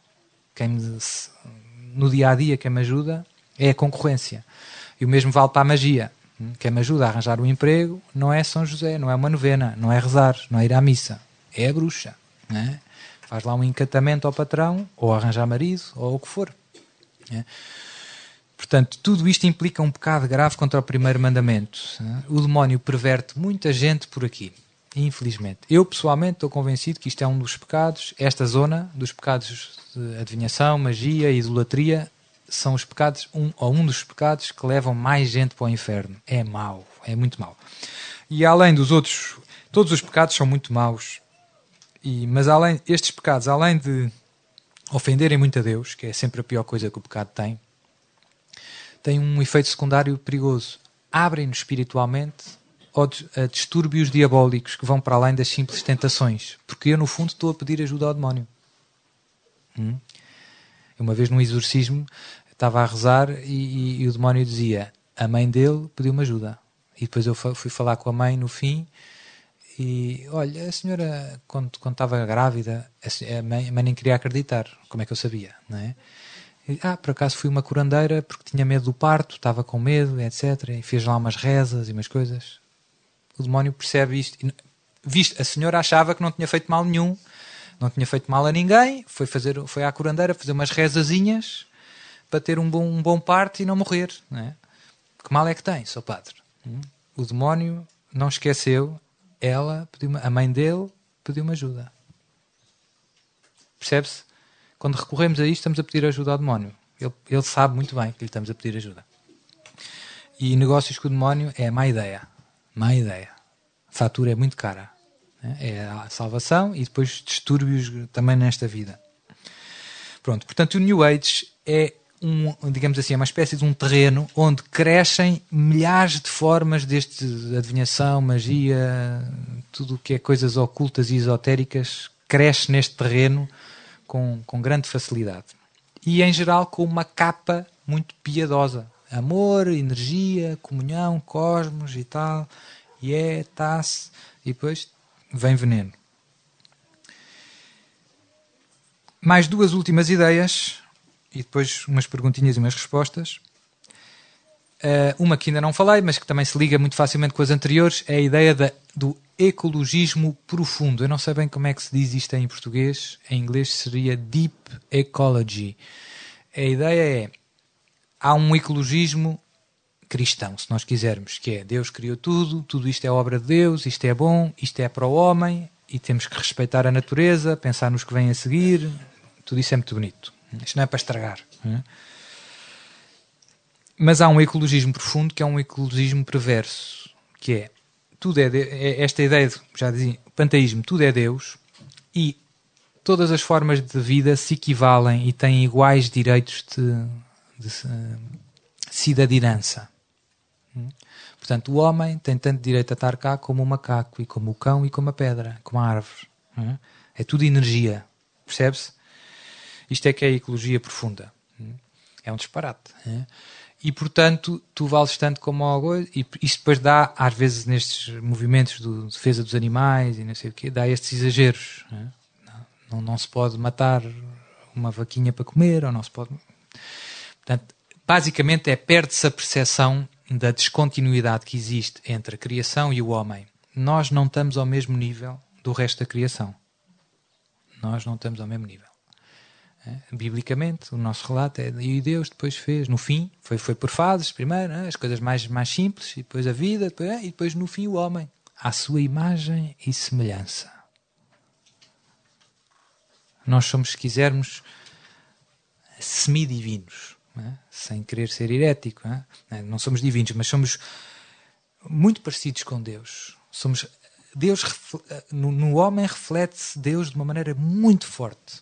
no dia-a-dia quem me ajuda, é a concorrência. E o mesmo vale para a magia. Quem me ajuda a arranjar um emprego não é São José, não é uma novena, não é rezar, não é ir à missa. É a bruxa. Não é? Faz lá um encantamento ao patrão, ou arranjar marido, ou o que for. É? Portanto, tudo isto implica um pecado grave contra o primeiro mandamento. O demónio perverte muita gente por aqui, infelizmente. Eu, pessoalmente, estou convencido que isto é um dos pecados, esta zona dos pecados de adivinhação, magia e idolatria, são os pecados, um dos pecados que levam mais gente para o inferno. É mau, é muito mau. E além dos outros, todos os pecados são muito maus. Mas estes pecados, além de ofenderem muito a Deus, que é sempre a pior coisa que o pecado tem, têm um efeito secundário perigoso. Abrem-nos espiritualmente a distúrbios diabólicos que vão para além das simples tentações. Porque eu, no fundo, estou a pedir ajuda ao demónio. Uma vez num exorcismo, estava a rezar e o demónio dizia: a mãe dele pediu-me ajuda. E depois eu fui falar com a mãe no fim. E, olha, a senhora, quando estava grávida, a mãe nem queria acreditar. Como é que eu sabia? Não é? E, por acaso fui uma curandeira porque tinha medo do parto, estava com medo, etc. E fez lá umas rezas e umas coisas. O demónio percebe isto. A senhora achava que não tinha feito mal nenhum, não tinha feito mal a ninguém, foi à curandeira fazer umas rezazinhas para ter um bom parto e não morrer. Não é? Que mal é que tem, Sr. Padre? O demónio não esqueceu. A mãe dele pediu-me ajuda. Percebe-se? Quando recorremos a isto, estamos a pedir ajuda ao demónio. Ele sabe muito bem que lhe estamos a pedir ajuda. E negócios com o demónio é má ideia. Má ideia. A fatura é muito cara. É a salvação e depois distúrbios também nesta vida. Pronto, portanto, o New Age é digamos assim, é uma espécie de um terreno onde crescem milhares de formas de adivinhação, magia, tudo o que é coisas ocultas e esotéricas, cresce neste terreno com grande facilidade. E, em geral, com uma capa muito piedosa. Amor, energia, comunhão, cosmos e tal. E está-se. E depois vem veneno. Mais duas últimas ideias. E depois umas perguntinhas e umas respostas. Uma que ainda não falei, mas que também se liga muito facilmente com as anteriores, é a ideia do ecologismo profundo. Eu não sei bem como é que se diz isto em português. Em inglês seria Deep Ecology. A ideia é, há um ecologismo cristão, se nós quisermos, que é Deus criou tudo isto é obra de Deus, isto é bom, isto é para o homem, e temos que respeitar a natureza, pensar nos que vêm a seguir. Tudo isso é muito bonito. Isto não é para estragar. Não é? Mas há um ecologismo profundo que é um ecologismo perverso, que é, esta ideia de, já dizia, panteísmo, tudo é Deus, e todas as formas de vida se equivalem e têm iguais direitos de cidadinança. Portanto, o homem tem tanto direito a estar cá como o macaco, e como o cão, e como a pedra, como a árvore. É tudo energia. Percebe-se? Isto é que é a ecologia profunda. É um disparate. E, portanto, tu vales tanto como algo. E isto depois dá, às vezes, nestes movimentos de defesa dos animais e não sei o quê, dá estes exageros. Não se pode matar uma vaquinha para comer, ou não se pode... Portanto, basicamente perde-se a percepção da descontinuidade que existe entre a criação e o homem. Nós não estamos ao mesmo nível do resto da criação. Nós não estamos ao mesmo nível. Biblicamente, o nosso relato é e Deus depois fez, no fim, foi por fases, primeiro, as coisas mais simples, e depois a vida, e depois no fim o homem, à sua imagem e semelhança. Nós somos, se quisermos, semidivinos. Sem querer ser herético, não somos divinos, mas somos muito parecidos com Deus. Deus no homem reflete-se Deus de uma maneira muito forte.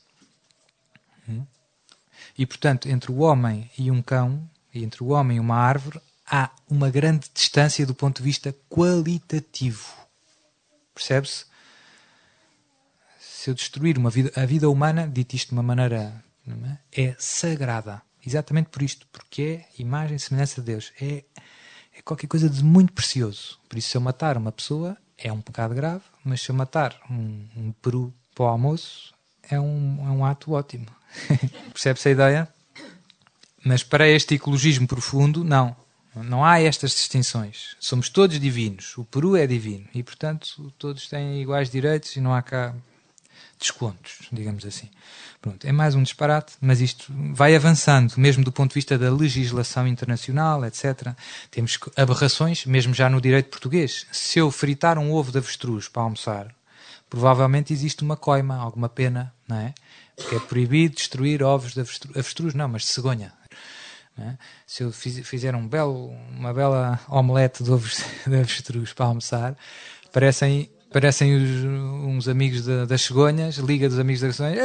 E, portanto, entre o homem e um cão, e entre o homem e uma árvore, há uma grande distância do ponto de vista qualitativo. Percebe-se? Se eu destruir a vida humana, dito isto de uma maneira, é sagrada. Exatamente por isto, porque é imagem e semelhança de Deus. É qualquer coisa de muito precioso. Por isso, se eu matar uma pessoa, é um pecado grave, mas se eu matar um peru para o almoço, é um ato ótimo. Percebe-se a ideia? Mas para este ecologismo profundo, não há estas distinções. Somos todos divinos. O peru é divino. E, portanto, todos têm iguais direitos e não há cá descontos, digamos assim. Pronto, é mais um disparate, mas isto vai avançando, mesmo do ponto de vista da legislação internacional, etc. Temos aberrações, mesmo já no direito português. Se eu fritar um ovo de avestruz para almoçar, provavelmente existe uma coima, alguma pena, não é? Porque é proibido destruir ovos de avestruz, não, mas de cegonha. Não é? Se eu fizer uma bela omelete de ovos de avestruz para almoçar, parecem uns amigos das cegonhas, liga dos amigos das cegonhas,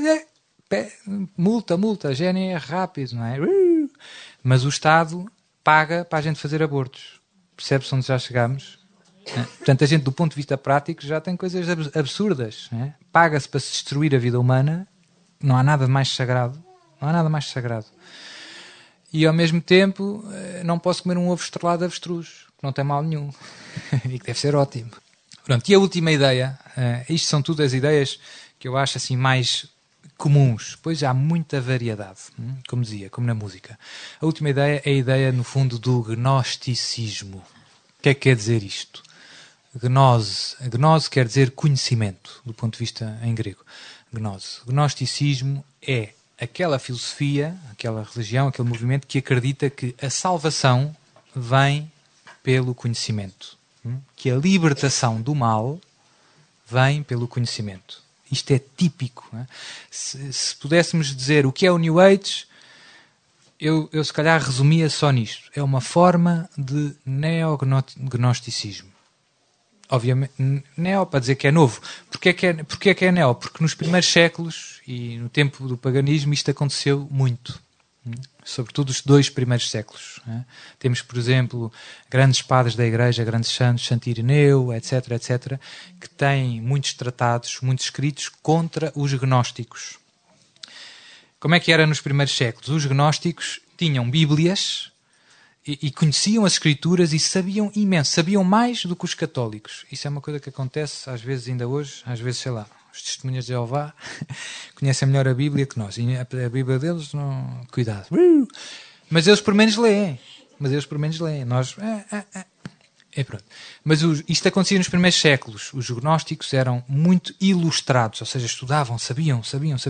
multa, GNR rápido, não é? Mas o Estado paga para a gente fazer abortos. Percebe-se onde já chegamos? Portanto, a gente, do ponto de vista prático, já tem coisas absurdas. Paga-se para se destruir a vida humana, não há nada mais sagrado. Não há nada mais sagrado. E, ao mesmo tempo, não posso comer um ovo estrelado de avestruz, que não tem mal nenhum. E que deve ser ótimo. Pronto, e a última ideia, isto são tudo as ideias que eu acho assim mais comuns, pois há muita variedade, como dizia, como na música. A última ideia é a ideia, no fundo, do gnosticismo. O que é que quer dizer isto? Gnose quer dizer conhecimento, do ponto de vista em grego. Gnose. Gnosticismo é aquela filosofia, aquela religião, aquele movimento que acredita que a salvação vem pelo conhecimento. Que a libertação do mal vem pelo conhecimento. Isto é típico. Se pudéssemos dizer o que é o New Age, eu se calhar resumia só nisto. É uma forma de neognosticismo. Obviamente, neo para dizer que é novo. Porquê que é neo? Porque nos primeiros séculos e no tempo do paganismo isto aconteceu muito. Sobretudo os 2 primeiros séculos. Temos, por exemplo, grandes padres da Igreja, grandes santos, Santo Ireneu, etc., etc., que têm muitos tratados, muitos escritos contra os gnósticos. Como é que era nos primeiros séculos? Os gnósticos tinham bíblias e conheciam as escrituras e sabiam imenso, sabiam mais do que os católicos. Isso é uma coisa que acontece às vezes ainda hoje, às vezes, sei lá, os testemunhas de Jeová conhecem melhor a Bíblia que nós. E a Bíblia deles, não... cuidado. Mas eles por menos leem. Nós... pronto. Mas isto acontecia nos primeiros séculos. Os gnósticos eram muito ilustrados, ou seja, estudavam, sabiam.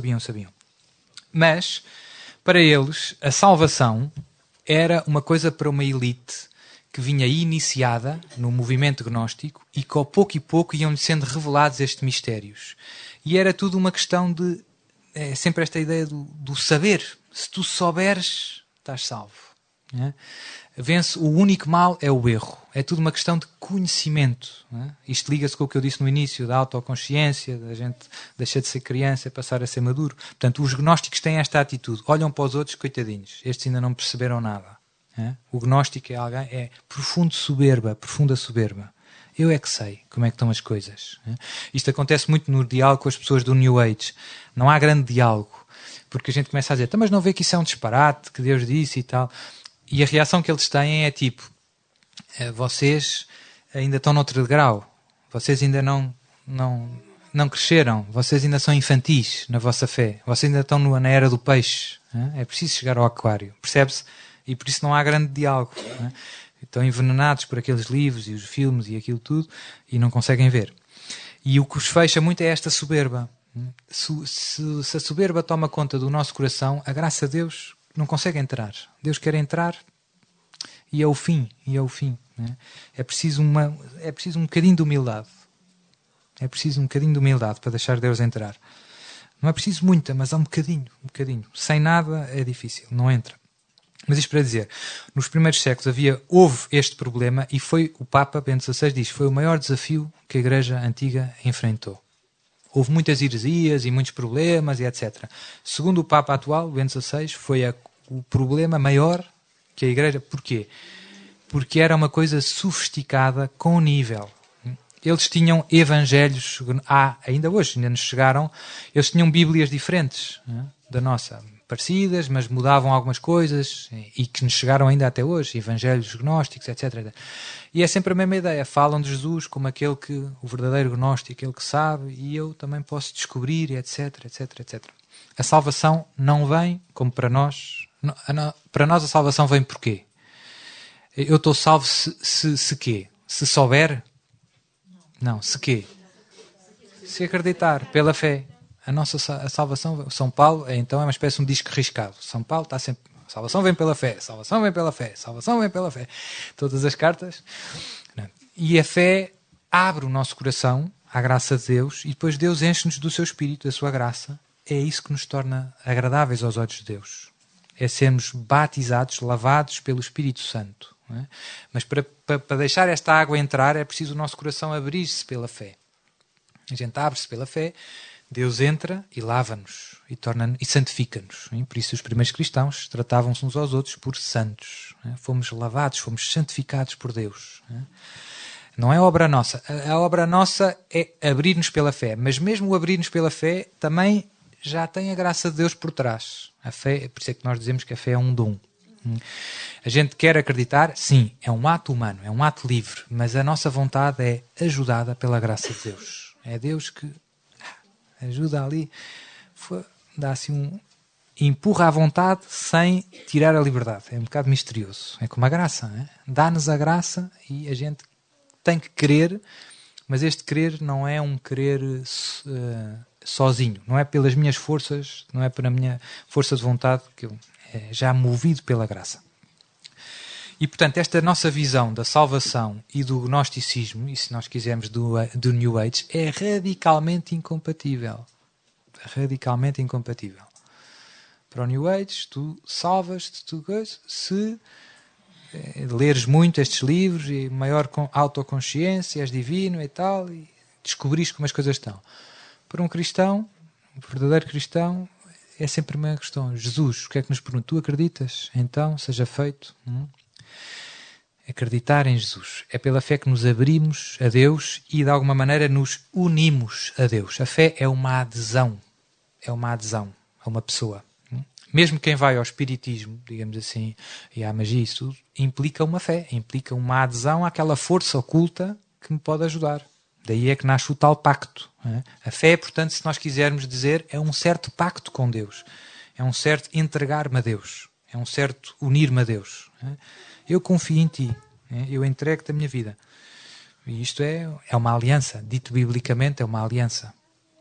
Mas, para eles, a salvação era uma coisa para uma elite que vinha iniciada no movimento gnóstico e que, ao pouco e pouco, iam sendo revelados estes mistérios. E era tudo uma questão de... sempre esta ideia do saber. Se tu souberes, estás salvo. Vence o único mal é o erro. É tudo uma questão de conhecimento. Isto liga-se com o que eu disse no início, da autoconsciência, da gente deixar de ser criança e passar a ser maduro. Portanto, os gnósticos têm esta atitude. Olham para os outros, coitadinhos. Estes ainda não perceberam nada. O gnóstico é profunda soberba. Eu é que sei como é que estão as coisas. Isto acontece muito no diálogo com as pessoas do New Age. Não há grande diálogo. Porque a gente começa a dizer, mas não vê que isso é um disparate, que Deus disse e tal. E a reação que eles têm é tipo, vocês ainda estão noutro grau, vocês ainda não cresceram, vocês ainda são infantis na vossa fé, vocês ainda estão na era do peixe, é preciso chegar ao aquário, percebe-se? E por isso não há grande diálogo. Estão envenenados por aqueles livros e os filmes e aquilo tudo e não conseguem ver. E o que os fecha muito é esta soberba. Se a soberba toma conta do nosso coração, a graça de Deus não consegue entrar. Deus quer entrar e é o fim. É preciso um bocadinho de humildade. É preciso um bocadinho de humildade para deixar Deus entrar. Não é preciso muita, mas há um bocadinho. Sem nada é difícil, não entra. Mas isto para dizer, nos primeiros séculos houve este problema e foi o Papa Bento XVI diz, foi o maior desafio que a Igreja Antiga enfrentou. Houve muitas heresias e muitos problemas e etc. Segundo o Papa atual, Bento XVI, foi o problema maior que a Igreja... Porquê? Porque era uma coisa sofisticada com nível. Eles tinham evangelhos... ainda hoje, ainda nos chegaram... Eles tinham bíblias diferentes da nossa. Parecidas, mas mudavam algumas coisas e que nos chegaram ainda até hoje. Evangelhos gnósticos, etc. E é sempre a mesma ideia. Falam de Jesus como aquele que... O verdadeiro gnóstico, aquele que sabe, e eu também posso descobrir, etc. A salvação não vem como para nós... Para nós a salvação vem porquê? Eu estou salvo se quê? Se souber? Não, se quê? Se acreditar, pela fé. A salvação, São Paulo, então é uma espécie de um disco riscado. São Paulo está sempre... A salvação vem pela fé, salvação vem pela fé, salvação vem pela fé. Todas as cartas. E a fé abre o nosso coração à graça de Deus e depois Deus enche-nos do seu Espírito, da sua graça. É isso que nos torna agradáveis aos olhos de Deus. É sermos batizados, lavados pelo Espírito Santo. Não é? Mas para deixar esta água entrar é preciso o nosso coração abrir-se pela fé. A gente abre-se pela fé, Deus entra e lava-nos e santifica-nos. Por isso os primeiros cristãos tratavam-se uns aos outros por santos. Fomos lavados, fomos santificados por Deus. Não é obra nossa. A obra nossa é abrir-nos pela fé. Mas mesmo o abrir-nos pela fé também já tem a graça de Deus por trás. A fé, por isso é que nós dizemos que a fé é um dom. A gente quer acreditar, sim, é um ato humano, é um ato livre, mas a nossa vontade é ajudada pela graça de Deus. É Deus que ajuda ali, dá assim empurra à vontade sem tirar a liberdade. É um bocado misterioso. É como a graça, não é? Dá-nos a graça e a gente tem que querer, mas este querer não é um querer sozinho. Não é pelas minhas forças, não é pela minha força de vontade, que eu já movido pela graça. E, portanto, esta nossa visão da salvação e do gnosticismo, e se nós quisermos do New Age, é radicalmente incompatível. Radicalmente incompatível. Para o New Age, tu salvas-te se leres muito estes livros e maior autoconsciência, és divino e tal, e descobrires como as coisas estão. Para um cristão, um verdadeiro cristão, é sempre a mesma questão. Jesus, o que é que nos pergunta? Tu acreditas? Então, seja feito. Acreditar em Jesus. É pela fé que nos abrimos a Deus e, de alguma maneira, nos unimos a Deus. A fé é uma adesão. É uma adesão a uma pessoa. Mesmo quem vai ao espiritismo, digamos assim, e à magia, isso tudo, implica uma fé, implica uma adesão àquela força oculta que me pode ajudar. Daí é que nasce o tal pacto. A fé, portanto, se nós quisermos dizer, é um certo pacto com Deus. É um certo entregar-me a Deus. É um certo unir-me a Deus. Eu confio em ti. Eu entrego-te a minha vida. E isto é uma aliança. Dito biblicamente, é uma aliança.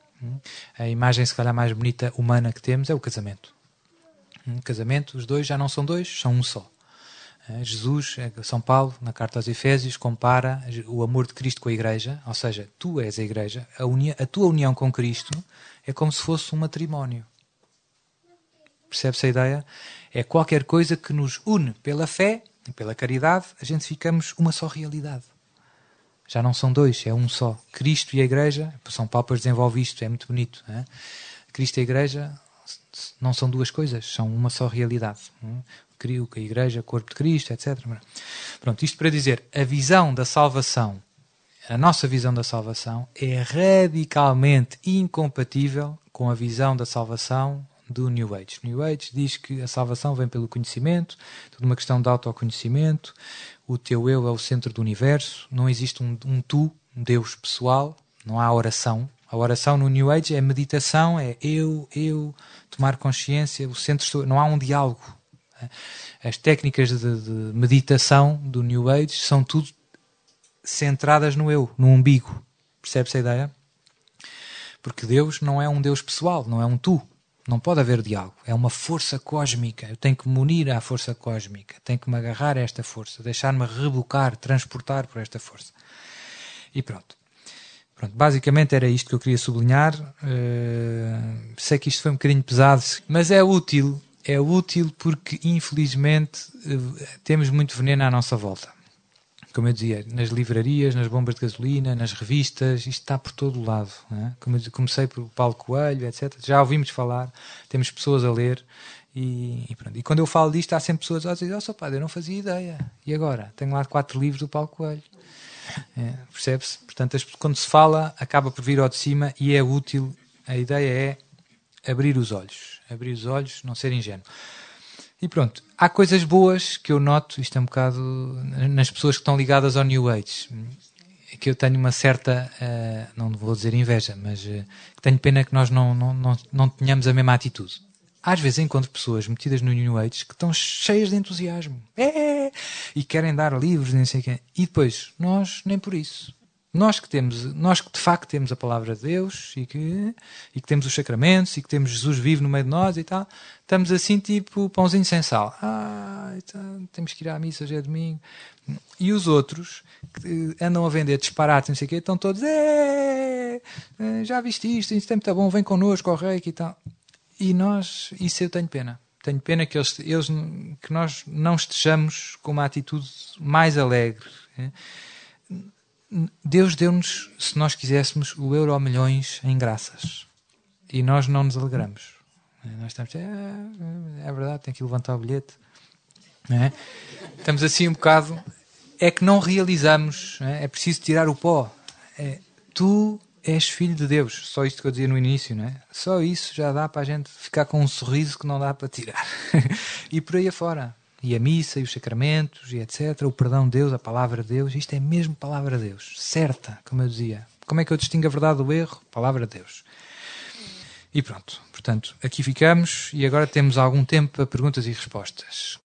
A imagem, se calhar, mais bonita humana que temos é o casamento. Casamento, os dois já não são dois, são um só. Jesus, São Paulo, na carta aos Efésios, compara o amor de Cristo com a Igreja, ou seja, tu és a Igreja, a tua união com Cristo é como se fosse um matrimónio. Percebe-se a ideia? É qualquer coisa que nos une pela fé e pela caridade, a gente ficamos uma só realidade. Já não são dois, é um só. Cristo e a Igreja, São Paulo desenvolve isto, é muito bonito. Não é? Cristo e a Igreja não são duas coisas, são uma só realidade. Creio que a Igreja, corpo de Cristo, etc. Pronto, isto para dizer, a visão da salvação, a nossa visão da salvação é radicalmente incompatível com a visão da salvação do New Age. New Age diz que a salvação vem pelo conhecimento, tudo uma questão de autoconhecimento, o teu eu é o centro do universo, não existe um tu, um Deus pessoal, não há oração. A oração no New Age é meditação, é eu, tomar consciência, o centro, não há um diálogo. As técnicas de meditação do New Age são tudo centradas no eu, no umbigo. Percebe-se a ideia? Porque Deus não é um Deus pessoal, não é um tu. Não pode haver diálogo. É uma força cósmica. Eu tenho que me unir à força cósmica. Tenho que me agarrar a esta força. Deixar-me rebocar, transportar por esta força. E pronto. Basicamente era isto que eu queria sublinhar. Sei que isto foi um bocadinho pesado, mas é útil. É útil porque, infelizmente, temos muito veneno à nossa volta. Como eu dizia, nas livrarias, nas bombas de gasolina, nas revistas, isto está por todo o lado. Não é? Como eu dizia, comecei por Paulo Coelho, etc. Já ouvimos falar, temos pessoas a ler e pronto. E quando eu falo disto, há sempre pessoas a dizer: "Oh, padre, eu não fazia ideia. E agora? Tenho lá 4 livros do Paulo Coelho." Percebe-se? Portanto, quando se fala, acaba por vir ao de cima e é útil. A ideia é abrir os olhos, não ser ingênuo. E pronto, há coisas boas que eu noto, isto é um bocado nas pessoas que estão ligadas ao New Age, que eu tenho uma certa, não vou dizer inveja, mas que tenho pena que nós não tenhamos a mesma atitude. Às vezes encontro pessoas metidas no New Age que estão cheias de entusiasmo e querem dar livros, nem sei o quê. E depois, nós nem por isso. Nós que de facto temos a palavra de Deus e que temos os sacramentos e que temos Jesus vivo no meio de nós e tal, estamos assim tipo pãozinho sem sal. Então, temos que ir à missa, hoje é domingo. E os outros que andam a vender disparates, não sei o quê, estão todos, já viste isto é muito bom, vem connosco ao reiki e tal. E nós, isso eu tenho pena. Tenho pena que que nós não estejamos com uma atitude mais alegre. Deus deu-nos, se nós quiséssemos, o Euromilhões em graças. E nós não nos alegramos. Nós estamos, é verdade, tem que levantar o bilhete. Estamos assim um bocado, é que não realizamos, é preciso tirar o pó. Tu és filho de Deus, só isto que eu dizia no início, não é? Só isso já dá para a gente ficar com um sorriso que não dá para tirar. E por aí afora. E a missa, e os sacramentos, e etc. O perdão de Deus, a palavra de Deus. Isto é mesmo palavra de Deus. Certa, como eu dizia. Como é que eu distingo a verdade do erro? Palavra de Deus. E pronto. Portanto, aqui ficamos. E agora temos algum tempo para perguntas e respostas.